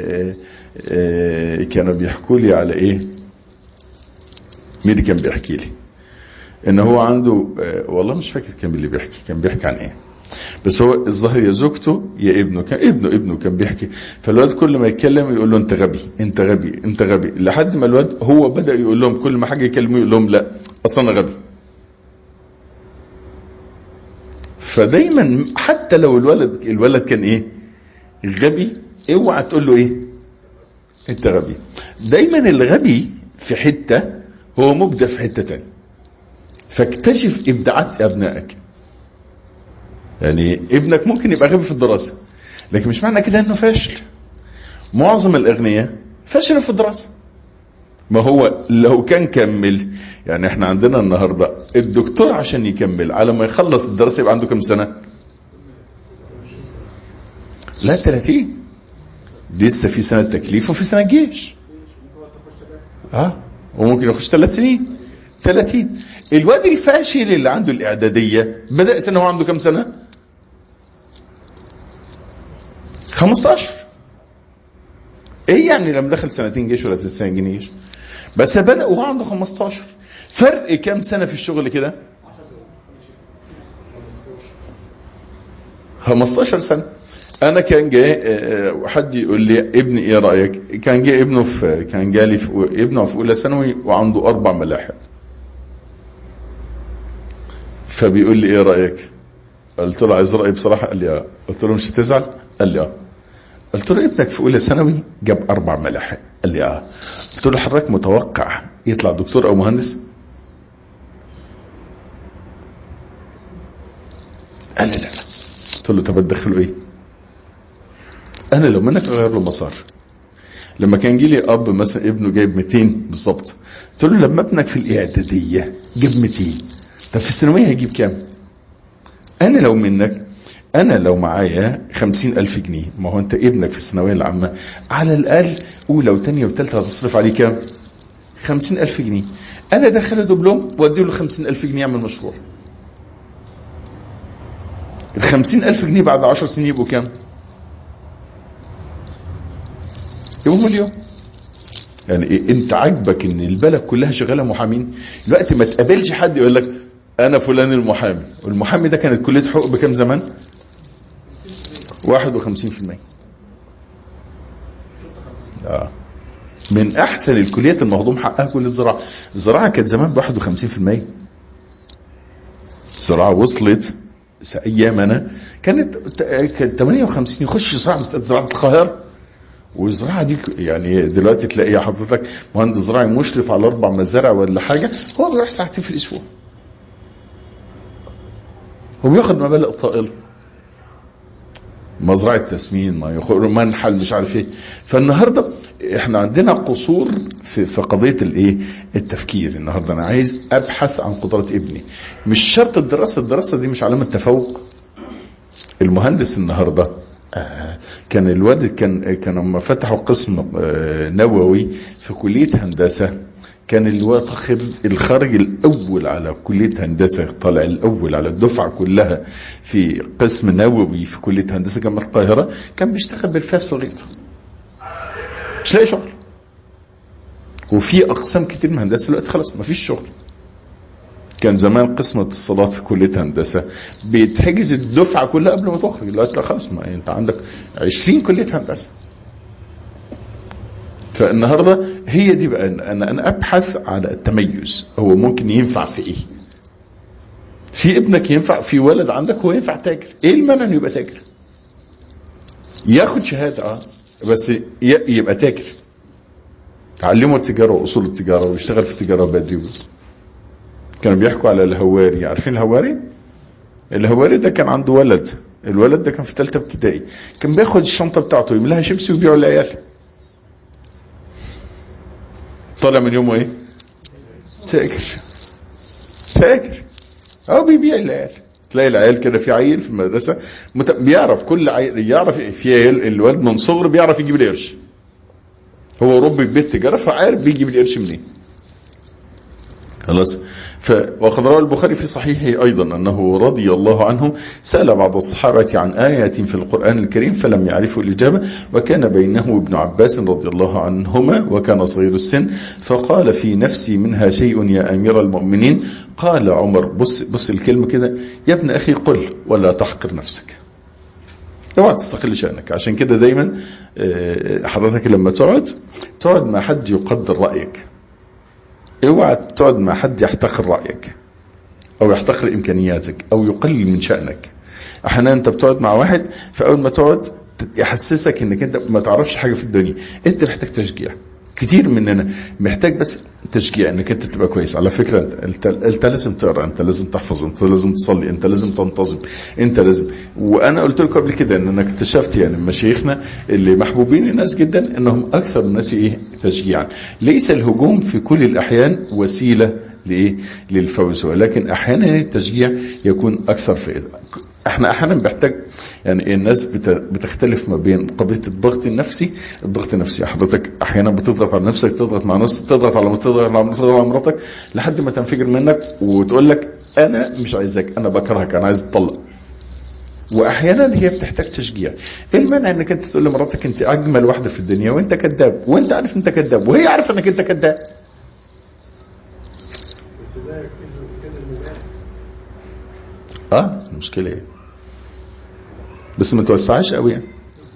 كانوا بيحكوا لي على ايه، مين اللي كان بيحكي لي ان هو عنده، والله مش فاكر كان اللي بيحكي كان بيحكي عن ايه، بس هو الظاهر يا زوجته يا ابنه، كان ابنه ابنه كان بيحكي. فالواد كل ما يتكلم يقول له انت غبي انت غبي انت غبي، لحد ما الواد هو بدأ يقول لهم كل ما حاجة يكلمه يقول لهم لا اصلا انا غبي. فدايما حتى لو الولد الولد كان ايه غبي، اوعى تقول له ايه انت غبي. دايما الغبي في حتة هو مبدع في حتة تانية، فاكتشف ابداعات ابنائك. يعني ابنك ممكن يبقى غبي في الدراسة، لكن مش معنى كده انه فاشل. معظم الاغنياء فشلوا في الدراسة. ما هو لو كان كمل، يعني احنا عندنا النهاردة الدكتور عشان يكمل على ما يخلص الدراسة يبقى عنده كم سنة؟ لا ثلاثين، لسه في سنة تكليف وفي سنة جيش. اه وممكن يخش ثلاث سنين ثلاثين. الواد الفاشل اللي عنده الاعدادية بدأ سنة وهو عنده كم سنة؟ خمستاشر. ايه يعني لما دخل سنتين جيش ولا ثلاث سنين جيش؟ بس بدأ وهو عنده خمستاشر. فرق كم سنة في الشغل كده؟ خمستاشر سنة. انا كان جاي حد يقول لي ابني ايه رأيك، كان جاي ابنه في كان جالي في ابنه في اولى ثانوي وعنده اربع ملاحق، فبيقول لي ايه رأيك؟ قلت له عايز رأيي بصراحة. قال لي اه. قلت له مش هتزعل؟ قال لي اه. قلت له ابنك في اولى ثانوي جاب اربع ملاحق. قال لي اه. قلت له حضرتك متوقع يطلع دكتور او مهندس؟ قال لي لا. قلت له طب تدخله ايه؟ انا لو منك اغير له مسار. لما كان جي لي اب مثلا ابنه جايب مئتين بالظبط، قلت له لما ابنك في الاعداديه جاب مئتين، طب في الثانويه هيجيب كام؟ انا لو منك، انا لو معايا خمسين الف جنيه، ما هو انت ابنك في الثانويه العامه على الاقل اولى وثانيه وثالثه هتصرف عليه كام؟ خمسين الف جنيه. انا دخله دبلوم وادي له خمسين الف جنيه يعمل مشروع. ال خمسين الف جنيه بعد عشر سنين يبقوا كام؟ يبقوا مليون. يعني إيه؟ انت عاجبك ان البلد كلها شغاله محامين؟ دلوقتي ما تقابلش حد يقول لك انا فلان المحامي، والمحامي ده كانت كليه حقوق بكام زمان؟ واحد وخمسين في المية. اه من احسن الكليات المهضوم حقها كليه الزراعه. الزراعه كانت زمان ب واحد وخمسين في المية. الزراعه وصلت ايامنا كانت كانت ثمانية وخمسين. يخش زراعه زراعه القاهره، والزراعه دي يعني دلوقتي تلاقيها حضرتك مهندس زراعي مشرف على اربع مزارع ولا حاجه، هو بيروح ساعتين في الاسبوع وبياخد مبالغ طائله، مزرعه تسمين، ما ياخد منحل مش عارف ايه. فالنهارده احنا عندنا قصور في, في قضيه الايه التفكير. النهارده انا عايز ابحث عن قدرات ابني، مش شرط الدراسه. الدراسه دي مش علامه تفوق. المهندس النهارده آه كان الواد كان كانوا لما فتحوا قسم آه نووي في كليه هندسه، كان الواد الخارج الاول على كليه هندسه، طالع الاول على الدفعه كلها في قسم نووي في كليه هندسه جامعه القاهره، كان بيشتغل بالفاس في الغيط مش لاقي شغل. وفي اقسام كتير من هندسه دلوقتي خلاص ما فيش شغل. كان زمان قسمة الصلاة في كلية هندسة بيتحجز الدفعة كلها قبل ما تخرج. دلوقتي لا خلاص، ما انت عندك عشرين كلية هندسة. فالنهاردة هي دي بقى، انا انا ابحث على التميز، هو ممكن ينفع في ايه؟ في ابنك ينفع، في ولد عندك هو ينفع تاجر، ايه المانع انه يبقى تاجر؟ ياخد شهادة اه بس يبقى تاجر، تعلموا التجارة واصول التجارة ويشتغل في التجارة بدري. كانوا بيحكوا على الهواري، عارفين الهواري؟ الهواري ده كان عنده ولد، الولد ده كان في ثالثه ابتدائي، كان بياخد الشنطه بتاعته يملاها شيبسي ويبيعه للعيال. طالع من يومه ايه؟ تاجر. تاجر او بيبيع للعيال. تلاقي العيال كده، في عيل في المدرسه مت... بيعرف كل عيل، يعرف في عيال الولد من صغره بيعرف يجيب القرش، هو ربي في بيت تجاره فعارف بيجيب القرش منين. خلاص. وقد روى البخاري في صحيحه أيضا أنه رضي الله عنه سأل بعض الصحابة عن آية في القرآن الكريم فلم يعرفوا الإجابة، وكان بينه وابن عباس رضي الله عنهما وكان صغير السن، فقال في نفسي منها شيء يا أمير المؤمنين. قال عمر، بص, بص الكلمة كده، يا ابن أخي قل ولا تحقر نفسك، اوعى تستقل شأنك. عشان كده دايما حضرتك لما تقعد تقعد مع حد يقدر رأيك، اوعى تقعد مع حد يحتقر رأيك او يحتقر امكانياتك او يقلل من شأنك. احيانا انت بتقعد مع واحد فاول ما تقعد يحسسك انك انت ما تعرفش حاجة في الدنيا. انت محتاج تشجيع، كتير مننا محتاج بس تشجيع انك انت تبقى كويس. على فكرة انت, انت لازم تقرأ، انت لازم تحفظ، انت لازم تصلي، انت لازم تنتظم، انت لازم. وانا قلت لكم قبل كده ان انا اكتشفت يعني مشايخنا اللي محبوبين الناس جدا انهم اكثر الناس ايه تشجيعا. ليس الهجوم في كل الاحيان وسيلة لايه للفوز، ولكن احيانا التشجيع يكون اكثر فائدة. احنا احيانا بنحتاج يعني الناس بتختلف ما بين قضيه الضغط النفسي. الضغط النفسي حضرتك احيانا بتضغط على نفسك، تضغط مع نفسك، تضغط على تضغط على مراتك لحد ما تنفجر منك وتقول لك انا مش عايزك، انا بكرهك، انا عايز اتطلق. واحيانا هي بتحتاج تشجيع. ايه المانع انك انت تقول لمراتك انت اجمل واحده في الدنيا وانت كذاب، وانت عارف انت كذاب وهي عارفه انك انت كذاب. اه المشكله ايه؟ بس ما توسعش قوي يعني.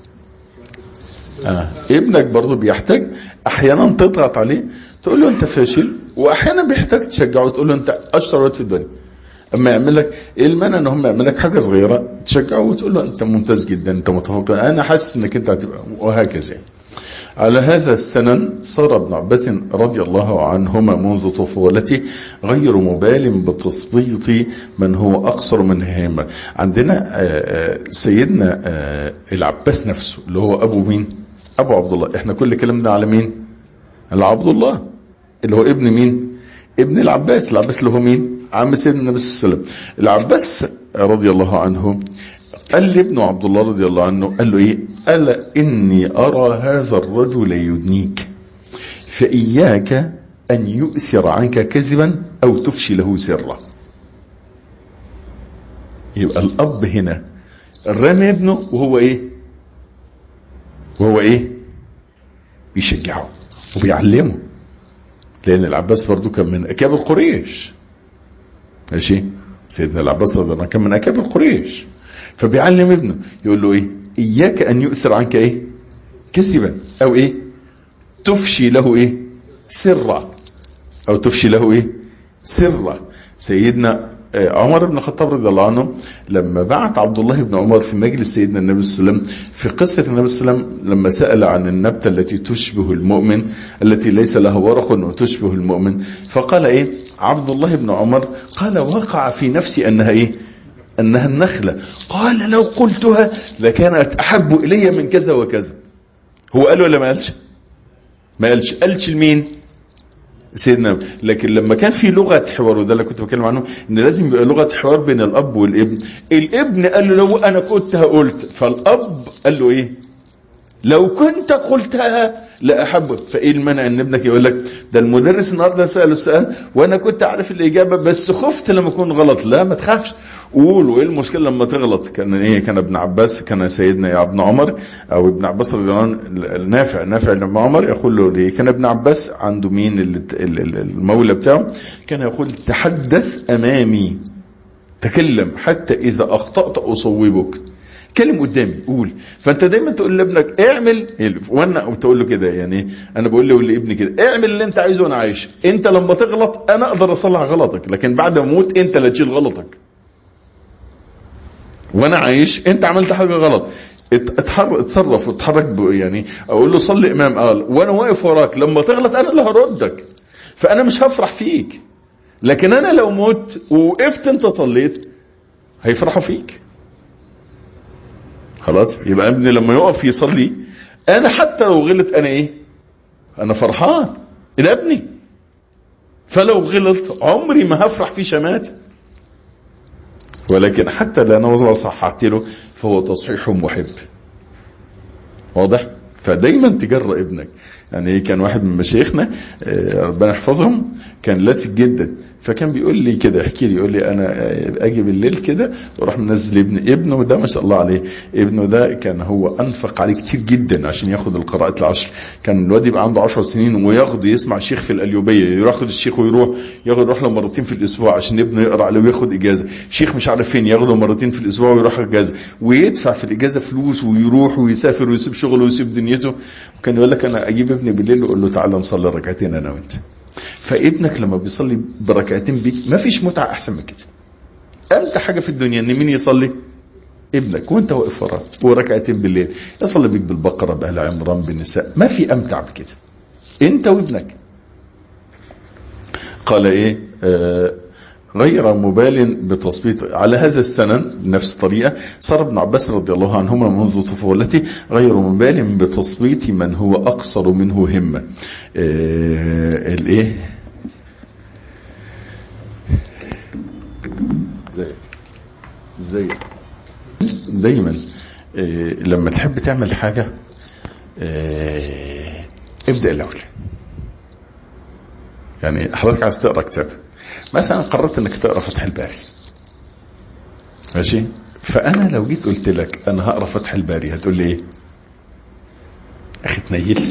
آه. ابنك برضو بيحتاج احيانا تضغط عليه تقول له انت فاشل، واحيانا بيحتاج تشجعه تقول له انت اشطر وقت في الدنيا. اما يعمل لك ايه المانع ان هم يعمل لك حاجه صغيره تشجعه وتقول له انت ممتاز جدا، انت متفوق، انا حاسس انك انت هتبقى، وهكذا. على هذا السنن صار ابن عباس رضي الله عنهما منذ طفولته غير مبال بتثبيط من هو أقصر من همة. عندنا سيدنا العباس نفسه اللي هو أبو مين؟ أبو عبد الله. احنا كل كلامنا على مين؟ على عبد الله اللي هو ابن مين؟ ابن العباس. العباس اللي هو مين؟ عم سيدنا النبي صلى الله عليه وسلم. العباس رضي الله عنه قال لابن عبد الله رضي الله عنه، قال له ايه؟ قال اني ارى هذا الرجل يدنيك فاياك ان يؤثر عنك كذبا او تفشي له سرا. يبقى الاب هنا رمى ابنه وهو ايه؟ وهو ايه؟ بيشجعه وبيعلمه، لان العباس برضو كان من اكابر قريش. ماشي؟ سيدنا العباس رضي الله عنه كان من اكابر قريش، فبيعلم ابنه يقول له ايه؟ اياك ان يؤثر عنك ايه؟ كذبا او ايه؟ تفشي له ايه؟ سرا، او تفشي له ايه؟ سرا. سيدنا عمر بن الخطاب رضي الله عنه لما بعت عبد الله بن عمر في مجلس سيدنا النبي صلى الله عليه وسلم في قصة النبي صلى الله عليه وسلم لما سأل عن النبتة التي تشبه المؤمن التي ليس لها ورق وتشبه المؤمن، فقال ايه عبد الله بن عمر؟ قال وقع في نفسي انها ايه؟ انها النخلة. قال لو قلتها لكانت احب الي من كذا وكذا. هو قال ولا ما قالش؟ ما قالش. قالش لمين؟ سيدنا. لكن لما كان في لغة حوار، وده اللي كنت بتكلم عنه، ان لازم يبقى لغة حوار بين الاب والابن. الابن قال له لو انا كنت قلت، فالاب قال له ايه؟ لو كنت قلتها لاحبك. فايه المانع ان ابنك يقول لك ده المدرس النهارده سأله السؤال وانا كنت عارف الاجابة بس خفت لما اكون غلط؟ لا ما تخافش، قول وايه المشكله لما تغلط؟ كان ايه؟ كان ابن عباس، كان سيدنا يا ابن عمر او ابن عباس رضي الله عنه، نافع نافع ابن عمر يقول له ليه؟ كان ابن عباس عنده مين المولى بتاعه، كان يقول تحدث امامي، تكلم حتى اذا اخطأت اصوبك، كلم قدامي قول. فانت دايما تقول لابنك اعمل، وانا تقول له كده، يعني انا بقول له لابني كده اعمل اللي انت عايزه وانا عايش. انت لما تغلط انا اقدر اصلح غلطك، لكن بعد ما اموت انت اللي تشيل غلطك. وانا عايش انت عملت حاجه غلط، اتحرك اتصرف واتحرك، يعني اقول له صلي امام قال وانا واقف وراك، لما تغلط انا اللي هردك، فانا مش هفرح فيك. لكن انا لو مت ووقفت انت صليت هيفرحوا فيك. خلاص؟ يبقى ابني لما يقف يصلي انا حتى لو غلط انا ايه؟ انا فرحان الى ابني. فلو غلط عمري ما هفرح فيه شمات، ولكن حتى لو انا صححت له فهو تصحيح محب. واضح؟ فدايما تجرأ ابنك. يعني كان واحد من مشايخنا ربنا يحفظهم كان لاسك جدا، فكان بيقول لي كده، يحكي لي يقول لي انا اجي بالليل كده واروح منزل ابن ابنه ده ما شاء الله عليه، ابنه ده كان هو انفق عليه كتير جدا عشان ياخد القراءات العشر. كان الواد يبقى عنده عشر سنين وياخد يسمع شيخ في القليوبيه، ياخد الشيخ ويروح ياخد يروح له مرتين في الاسبوع عشان ابنه يقرا عليه وياخد اجازه، شيخ مش عارف فين ياخده مرتين في الاسبوع ويروح اجازه، ويدفع في الاجازه فلوس ويروح ويسافر ويسيب شغله ويسيب دنيته. وكان يقول لك انا اجيب ابني بالليل واقول له تعالى نصلي ركعتين انا وانت. فابنك لما بيصلي بركعتين بيك ما فيش متعه احسن من كده. امتع حاجه في الدنيا ان مين يصلي؟ ابنك وانت واقف وراه وركعتين بالليل يصلي بيك بالبقره بآل عمران بالنساء، ما في امتع بكده انت وابنك. قال ايه؟ آه غير مبال بتصبيط. على هذا السنن بنفس الطريقه صار ابن عباس رضي الله عنهما منذ طفولته غير مبال بتصبيط من هو اقصر منه همه. آه الايه؟ زي زي دايما آه لما تحب تعمل حاجه آه ابدا الاول. يعني حضرتك عايز تقرا كتاب مثلا، قررت انك تقرا فتح الباري، ماشي؟ فانا لو جيت قلت لك انا هقرا فتح الباري هتقول لي ايه؟ اخي تنيل.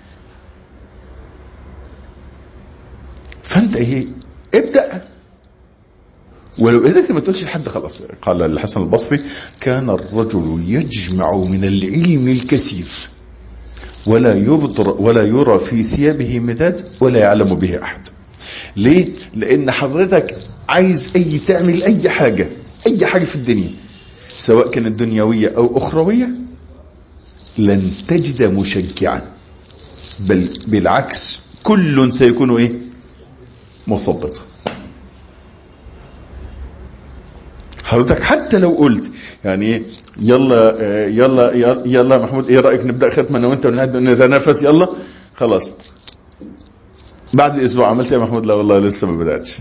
فانت ايه؟ ابدا. ولو قدرت ما تقولش لحد خلاص. قال الحسن البصري كان الرجل يجمع من العلم الكثير ولا يبطر ولا يرى في ثيابه مداد ولا يعلم به احد. ليه؟ لان حضرتك عايز اي تعمل اي حاجة اي حاجة في الدنيا سواء كانت دنيوية او اخروية لن تجد مشجعا، بل بالعكس كل سيكون ايه؟ مثبطا. حضرتك حتى لو قلت يعني ايه يلا يلا يلا يا محمود ايه رايك نبدا ختمه انا وانت ونتنافس يلا خلاص، بعد اسبوع عملت ايه يا محمود؟ لا والله لسه ما بداتش.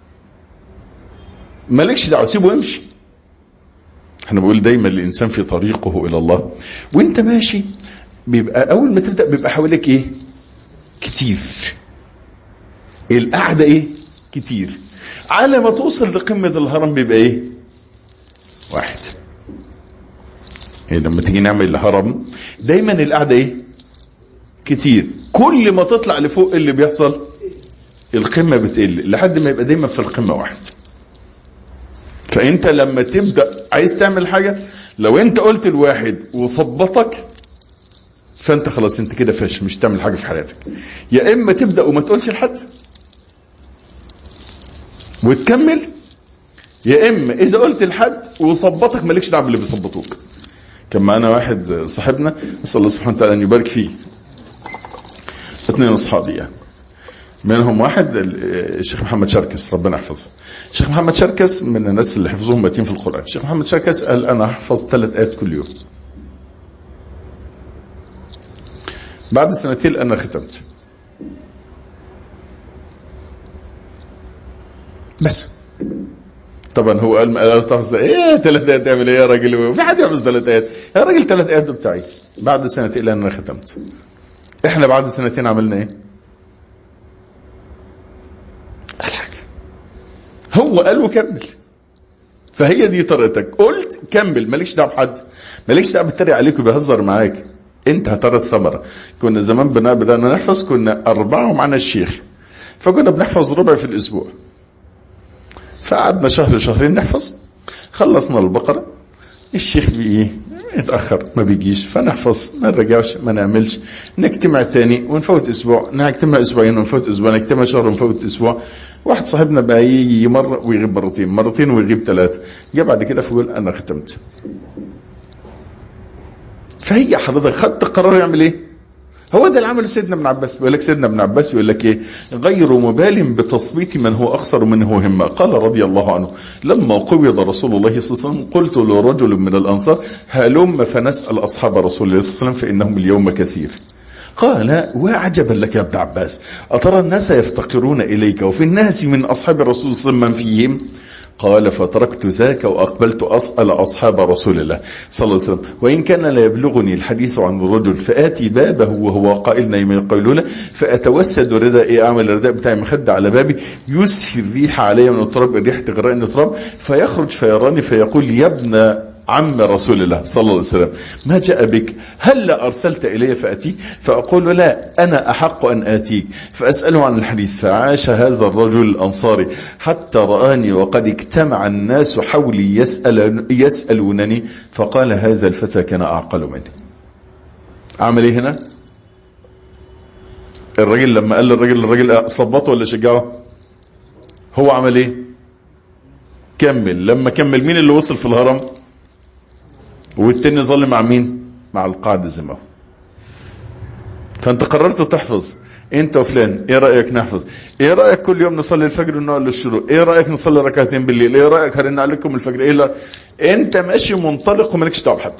مالكش دعوه، سيبه يمشي. احنا بقول دايما الانسان في طريقه الى الله وانت ماشي بيبقى اول ما تبدا بيبقى حواليك ايه؟ كتير. القعده ايه؟ كتير. على ما توصل لقمه الهرم بيبقى ايه؟ واحد. إيه لما تيجي نعمل الهرم دايما القعده ايه؟ كتير. كل ما تطلع لفوق اللي بيحصل القمه بتقل لحد ما يبقى دايما في القمه واحد. فانت لما تبدا عايز تعمل حاجه لو انت قلت الواحد وثبطك فانت خلاص انت كده فاشل، مش تعمل حاجه في حياتك. يا اما تبدا وما تقولش لحد وتكمل، يا اما اذا قلت لحد وثبطك مالكش دعوه باللي بيثبطوك. كان معانا واحد صاحبنا نسال الله سبحانه وتعالى ان يبارك فيه، اثنين اصحابي يعني، منهم واحد الشيخ محمد شركس ربنا يحفظه. الشيخ محمد شركس من الناس اللي حفظوهم ماتين في القرآن. الشيخ محمد شركس قال انا احفظ ثلاث ايات كل يوم. بعد سنتين انا ختمت بس. طبعا هو قال ما تحفظ ايه ثلاث ايات تعمل ايه يا راجل؟ في حد يحفظ ثلاث ايات يا راجل؟ ثلاث ايات بتاعي. بعد سنتين انا ختمت. احنا بعد سنتين عملنا ايه؟ قال حاجه. هو قال وكمل. فهي دي طريقتك. قلت كمل، مالكش دعوه بحد، مالكش دعوه بيتريق عليك وبيهزر معاك، انت هترى الثمره. كنا زمان بنا بدانا نحفظ، كنا اربعه ومعنا الشيخ، فكنا بنحفظ ربع في الاسبوع. فقعدنا شهر شهرين نحفظ، خلصنا البقره، الشيخ بايه يتاخر ما بيجيش، فنحفظ ما نرجعش ما نعملش، نجتمع تاني ونفوت اسبوع، نجتمع اسبوعين ونفوت اسبوع، نجتمع شهر ونفوت اسبوع. واحد صاحبنا بقى يجي مره ويغيب مرتين، مرتين ويغيب ثلاثه، جه بعد كده فيقول انا ختمت. فهي حضرتك خدت قرار يعمل ايه؟ هو ده اللي عمله سيدنا ابن عباس. بيقول لك سيدنا ابن عباس بيقول لك ايه؟ غير مبال بتثبيت من هو اخسر منه همه. قال رضي الله عنه لما قبض رسول الله صلى الله عليه وسلم قلت لرجل من الانصار هلم فنسال اصحاب رسول الله صلى الله عليه وسلم فانهم اليوم كثير. قال وعجبا لك يا ابن عباس، اترى الناس يفتقرون اليك وفي الناس من اصحاب الرسول صلى الله عليه وسلم من فيهم؟ قال فتركت ذاك واقبلت اسال اصحاب رسول الله صلى الله عليه وسلم وان كان لا يبلغني الحديث عن الرجل فاتي بابه وهو قائل نايم يقولون فاتوسد ردائي، اعمل الرداء بتاعي مخد على بابي يسفي الريح علي من التراب، الريح تغرقني التراب، فيخرج فيراني فيقول يا ابن عم رسول الله صلى الله عليه وسلم ما جاء بك؟ هل ارسلت الي فاتيك؟ فاقول لا انا احق ان اتيك، فاساله عن الحديث. فعاش هذا الرجل الانصاري حتى رآني وقد اجتمع الناس حولي يسأل يسالونني، فقال هذا الفتى كان اعقل مني. عمل ايه هنا؟ الراجل لما قال للراجل، الراجل صبطه ولا شجعه؟ هو عمل ايه؟ كمل. لما كمل مين اللي وصل في الهرم؟ والتاني ظل مع مين؟ مع القاعدة زي ما هو. فانت قررت تحفظ انت وفلان، ايه رأيك نحفظ؟ ايه رأيك كل يوم نصلي الفجر ونقعد للشروق؟ ايه رأيك نصلي ركعتين بالليل؟ ايه رأيك هرن عليكم الفجر؟ ايه لا انت ماشي منطلق ومالكش دعوه بحد.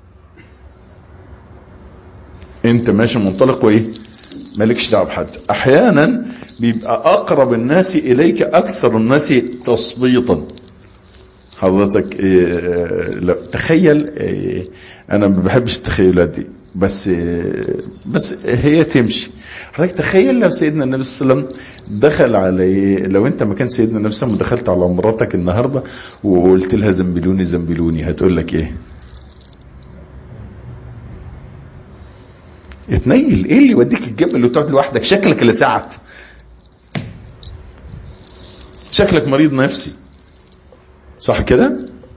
انت ماشي منطلق وايه؟ مالكش دعوه بحد. احيانا بيبقى اقرب الناس اليك اكثر الناس تثبيطا. حضرتك إيه لو تخيل إيه، انا ما بحبش التخيلات دي بس إيه بس هي تمشي. حضرتك تخيل لو سيدنا النبي صلى الله عليه وسلم دخل على، لو انت مكان سيدنا النبي صلى الله عليه وسلم ودخلت على مراتك النهارده وقلت لها زنبلوني زنبلوني، هتقول لك ايه؟ اتنيل. ايه اللي يوديك الجبل وتقعد لوحدك؟ شكلك اللي ساعت، شكلك مريض نفسي، صح كده؟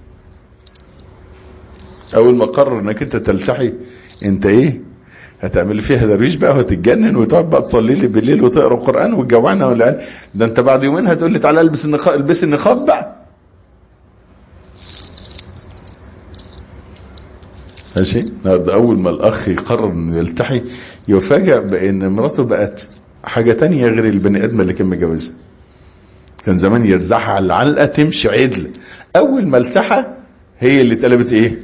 اول ما قرر انك انت تلتحي انت ايه هتعمل فيها درويش بقى وتتجنن وتقعد بقى تصلي لي بالليل وتقرا قران وتجوعنا ولا؟ ده انت بعد يومين هتقول لي تعالى البس النقاب، البس النقاب بقى. ماشي. اول ما الاخ يقرر انه يلتحي يفاجأ بان مراته بقت حاجه تانية غير البني ادم اللي كان متجوزها. كان زمان يرزعها على العلقه تمشي عدل، اول ما التحى هي اللي اتقلبت ايه؟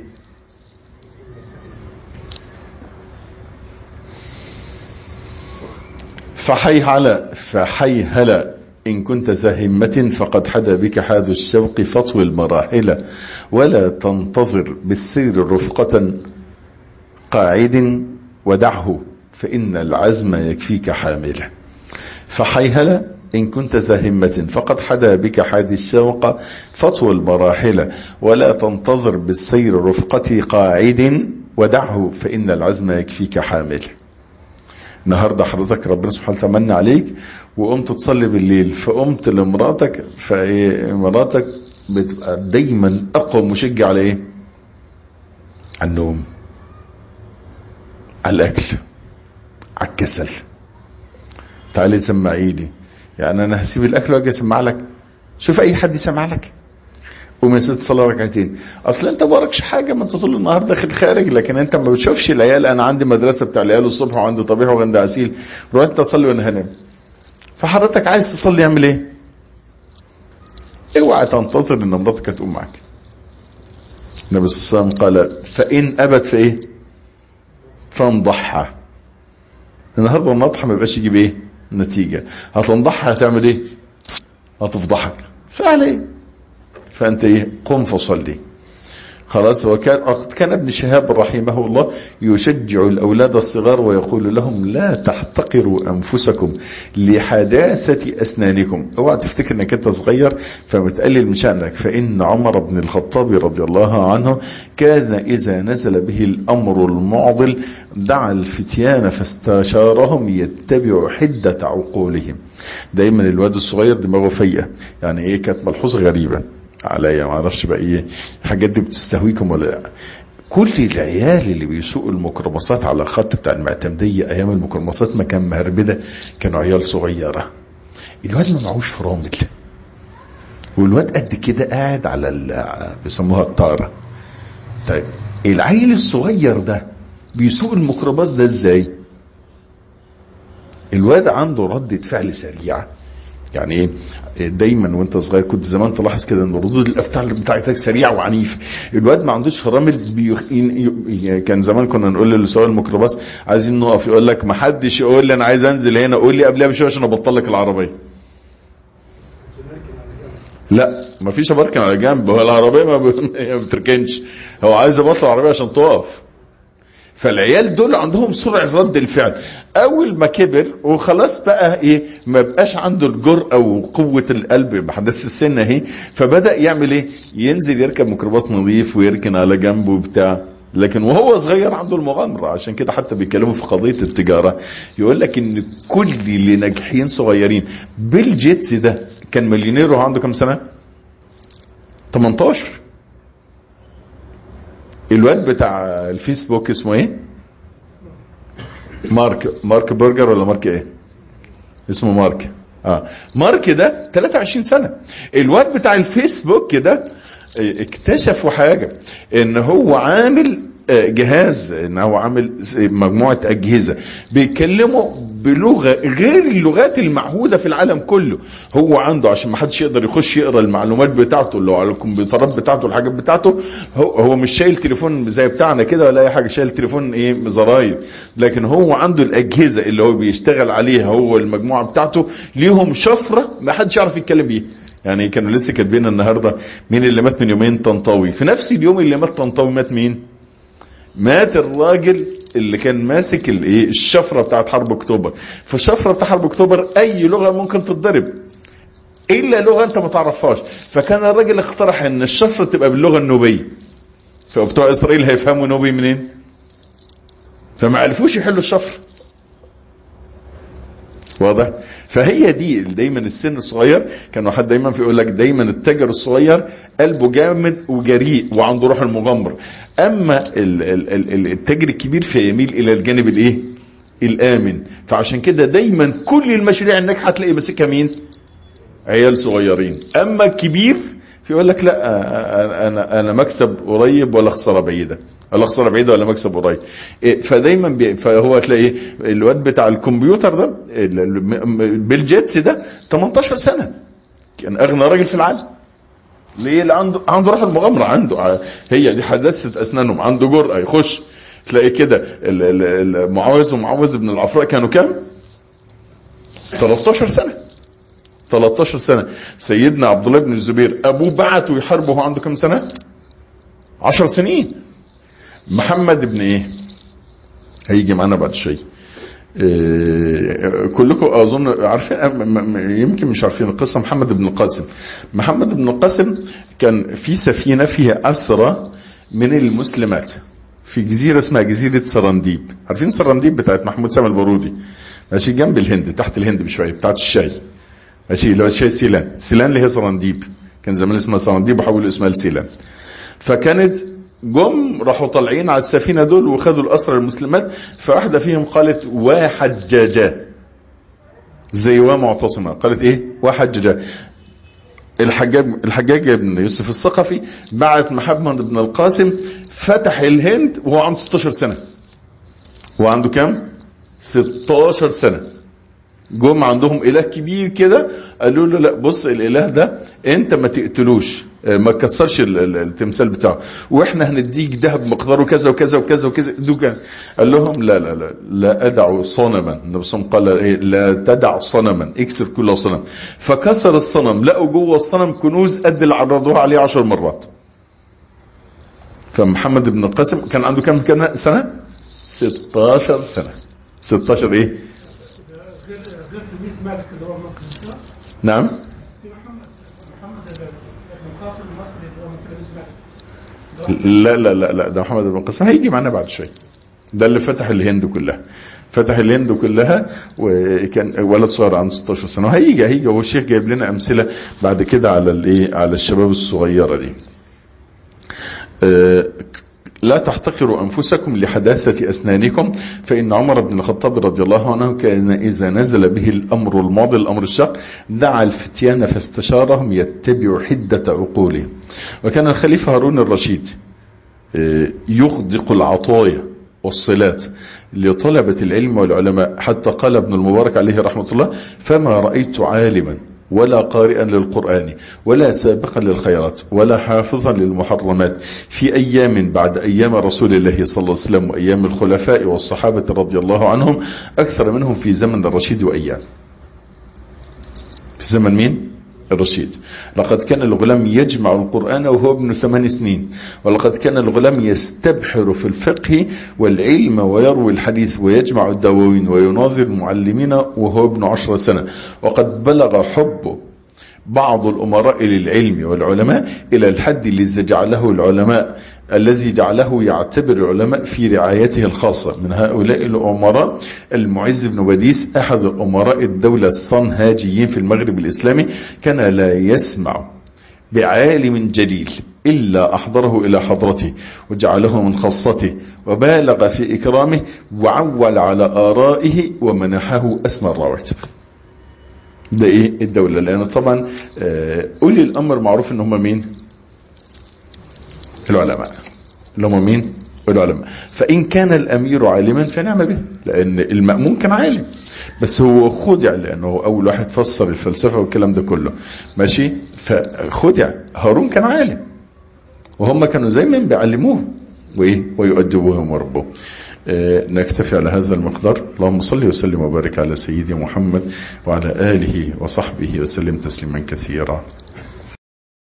فحي على فحي هلا إن كنت ذا همة فقد حدا بك حاذ الشوق فطوي المراحل ولا تنتظر بالسير رفقة قاعد ودعه فإن العزم يكفيك حاملا. فحي هلا إن كنت ذا همة فقد حدا بك حاذ الشوق فطوي المراحل ولا تنتظر بالسير رفقة قاعد ودعه فإن العزم يكفيك حاملا. النهارده حضرتك ربنا سبحانه وتعالى من عليك وقمت تصلي بالليل، فقمت لمراتك، فمراتك بتبقى دايما اقوى مشجع على ايه؟ على النوم، على الاكل، على الكسل. تعالي سمعي لي، يعني انا هسيب الاكل واجي اسمع لك؟ شوف اي حد يسمع لك. قوم يا ست تصلي ركعتين. اصل انت ما وراكش حاجه، ما انت طول النهار داخل خارج، لكن انت ما بتشوفش العيال. انا عندي مدرسه بتاع العيال الصبح وعندي طبيعي وعندي عسيل، روح انت تصلي وانا هنام. فحضرتك عايز تصلي اعمل ايه؟ اوعى تنتظر ان مراتك هتقوم معاك. النبي صلى الله عليه وسلم قال فان ابت فايه؟ فانضحها. النهارده النضح ما يبقاش يجيب ايه؟ نتيجه. هتنضحها هتعمل ايه؟ هتفضحك. فعل ايه؟ فانت ايه؟ قم فصلي. خلاص. وكان كان ابن شهاب رحمه الله يشجع الأولاد الصغار ويقول لهم لا تحتقروا أنفسكم لحداثة أسنانكم. اوعى تفتكر انك انت صغير فمتقلل من شأنك، فإن عمر بن الخطاب رضي الله عنه كان إذا نزل به الأمر المعضل دعا الفتيان فاستشارهم يتبع حدة عقولهم. دايما الواد الصغير دماغه فيئة، يعني ايه، كانت ملحوظة غريبة عليا، ما اعرفش بقى ايه الحاجات دي بتستهويكم ولا لا. كل العيال اللي بيسوقوا الميكروباصات على الخط بتاع المعتمدية ايام الميكروباصات ما كان مهربده كانوا عيال صغيره. الواد ما معهوش فرامل، والواد قد كده قاعد على بيسموها الطاره. طيب العيل الصغير ده بيسوق الميكروباص ده ازاي؟ الواد عنده ردة فعل سريعه. يعني ايه، دايما وانت صغير كنت زمان تلاحظ كده ان ردود الافعال بتاعتك سريعه وعنيف. الواد ما عندوش فرامل بيخ... كان زمان كنا نقول اللي سواق الميكروباص عايزين نقف، يقول لك ما حدش يقول لي انا عايز انزل هنا، قول لي قبلها بشويه عشان ابطل لك العربيه. لا ما فيش بركن على جنب، هو العربيه ما بتركنش، هو عايز يبطل العربيه عشان تقف. فالعيال دول عندهم سرعة رد الفعل. اول ما كبر وخلاص بقى ايه، ما بقاش عنده الجرأة وقوة القلب بحدث السن اهي، فبدأ يعمل ايه، ينزل يركب ميكروباص نظيف ويركن على جنبه وبتاع. لكن وهو صغير عنده المغامرة. عشان كده حتى بيتكلموا في قضية التجارة، يقول لك ان كل اللي ناجحين صغيرين. بيل جيتس ده كان مليونير وهو عنده كام سنة؟ تمنتاشر. الواد بتاع الفيسبوك اسمه ايه؟ مارك مارك برجر ولا مارك ايه؟ اسمه مارك. اه مارك ده تلاتة وعشرين سنة. الواد بتاع الفيسبوك ده اكتشفوا حاجة، ان هو عامل جهاز، ان هو عامل مجموعة اجهزة بيتكلموا بلغة غير اللغات المعهودة في العالم كله. هو عنده عشان ما حدش يقدر يخش يقرأ المعلومات بتاعته اللي على الكمبيوترات بتاعته الحاجات بتاعته. هو, هو مش شايل تليفون زي بتاعنا كده ولا اي حاجة، شايل تليفون ايه زراير، لكن هو عنده الاجهزة اللي هو بيشتغل عليها هو المجموعة بتاعته ليهم شفرة ما حدش يعرف يتكلم بيها. يعني كانوا لسه كاتبين النهاردة مين اللي مات من يومين؟ طنطاوي. في نفس اليوم اللي مات طنطاوي مات مين؟ مات الراجل اللي كان ماسك الايه الشفره بتاعت حرب اكتوبر. فالشفره بتاعت حرب اكتوبر اي لغه ممكن تتضرب الا لغه انت ما تعرفهاش. فكان الراجل اقترح ان الشفره تبقى باللغه النوبيه، فبتوع اسرائيل هيفهموا نوبي منين؟ فما عرفوش يحلوا الشفره. واضح؟ فهي دي دايما السن الصغير. كان واحد دايما في يقول لك دايما التاجر الصغير قلبه جامد وجريء وعنده روح المغامره، اما التاجر الكبير فيميل الى الجانب الايه الامن. فعشان كده دايما كل المشاريع الناجحه هتلاقي ماسكها مين؟ عيال صغيرين. اما الكبير يقول لك لا انا انا مكسب قريب ولا خساره بعيده، ولا خساره بعيده ولا مكسب قريب. فدايما بي فهو تلاقي الواد بتاع الكمبيوتر ده بيل جيتس ده تمنتاشر سنه، كان اغنى راجل في العالم. ليه؟ اللي عنده عنده روح المغامره، عنده هي دي حداثه اسنانهم، عنده جرأه يخش. تلاقي كده معاوذ ومعاوذ بن العفراء كانوا كام؟ تلتاشر سنه. تلتاشر سنة. سيدنا عبد الله بن الزبير ابوه بعته يحاربه وهو عنده كم سنة؟ عشر سنين. محمد بن ايه هيجي معنا بعد شيء. إيه كلكم اظن عارفين، يمكن مش عارفين القصة. محمد بن القاسم. محمد بن القاسم كان في سفينة فيها أسرى من المسلمات في جزيرة اسمها جزيرة سرنديب. عارفين سرنديب بتاعت محمود سامي البارودي؟ ماشي جنب الهند، تحت الهند بشوية، بتاعت الشاي. ماشي اللي هو الشاي سيلان. سيلان اللي هي سرنديب، كان زمان اسمها سرنديب وحولوا اسمها لسيلان. فكانت جم راحوا طالعين على السفينة دول وخدوا الأسرى المسلمات. فواحدة فيهم قالت وحجاجا، زي ومعتصمة، قالت ايه وحجاجا. الحجاج الحجاج بن يوسف الثقفي بعت محمد بن القاسم فتح الهند وهو عنده ستاشر سنة. هو عنده كام؟ ستاشر سنة. جم عندهم اله كبير كده، قالوا له لا بص الاله ده انت ما تقتلوش، ما تكسرش التمثال بتاعه، واحنا هنديك ذهب مقداره كذا وكذا وكذا وكذا. قال لهم لا لا لا لا ادع صنما. النبي صلى الله عليه وسلم قال ايه؟ لا تدع صنما، اكسر كل صنم. فكسر الصنم، لقوا جوه الصنم كنوز قد اللي عرضوها عليه عشر مرات. فمحمد بن القاسم كان عنده كم كان سنة؟ ستاشر سنة. ستاشر ايه؟ غير تلميذ مالك اللي هو مصري. نعم. في محمد محمد بن القاسم المصري اللي هو من تلميذ مالك. لا لا لا لا ده محمد بن القاسم هيجي معنا بعد شوية. ده اللي فتح الهند كلها. فتح الهند كلها وكان ولد صغير عنده ستاشر سنة. وهيجي هيجي هو الشيخ جايب لنا امثلة بعد كده على الايه على الشباب الصغيرة دي. أه لا تحتقروا أنفسكم لحداثة أسنانكم فإن عمر بن الخطاب رضي الله عنه كان إذا نزل به الأمر الماضي الأمر الشاق دعا الفتيان فاستشارهم يتبع حدة عقولهم. وكان الخليفة هارون الرشيد يغدق العطايا والصلات لطلبة العلم والعلماء حتى قال ابن المبارك عليه رحمة الله فما رأيت عالما ولا قارئا للقرآن ولا سابقا للخيرات ولا حافظا للمحرمات في أيام بعد أيام رسول الله صلى الله عليه وسلم وأيام الخلفاء والصحابة رضي الله عنهم أكثر منهم في زمن الرشيد وأيام. في زمن مين؟ الرشيد. لقد كان الغلام يجمع القرآن وهو ابن ثمان سنين ولقد كان الغلام يستبحر في الفقه والعلم ويروي الحديث ويجمع الدواوين ويناظر المعلمين وهو ابن عشر سنة. وقد بلغ حب بعض الأمراء للعلم والعلماء إلى الحد الذي جعله العلماء الذي جعله يعتبر العلماء في رعايته الخاصة. من هؤلاء الأمراء المعز بن بديس أحد أمراء الدولة الصنهاجيين في المغرب الإسلامي كان لا يسمع بعالم جليل إلا أحضره إلى حضرته وجعله من خاصته وبالغ في إكرامه وعول على آرائه ومنحه أسمى الرواتب. ده إيه الدولة؟ لأن طبعا أولي الأمر معروف إن هم مين؟ العلماء. اللي هم مين؟ العلماء. فإن كان الأمير عالما فنعم به لأن المأمون كان عالم بس هو خدع لأنه أول واحد فسر الفلسفة والكلام ده كله ماشي. فخدع. هارون كان عالم وهم كانوا زي من بيعلموه وإيه ويؤدبوهم وربوه. آه نكتفي على هذا المقدار. اللهم صل وسلم وبارك على سيدي محمد وعلى آله وصحبه وسلم تسليما كثيرا.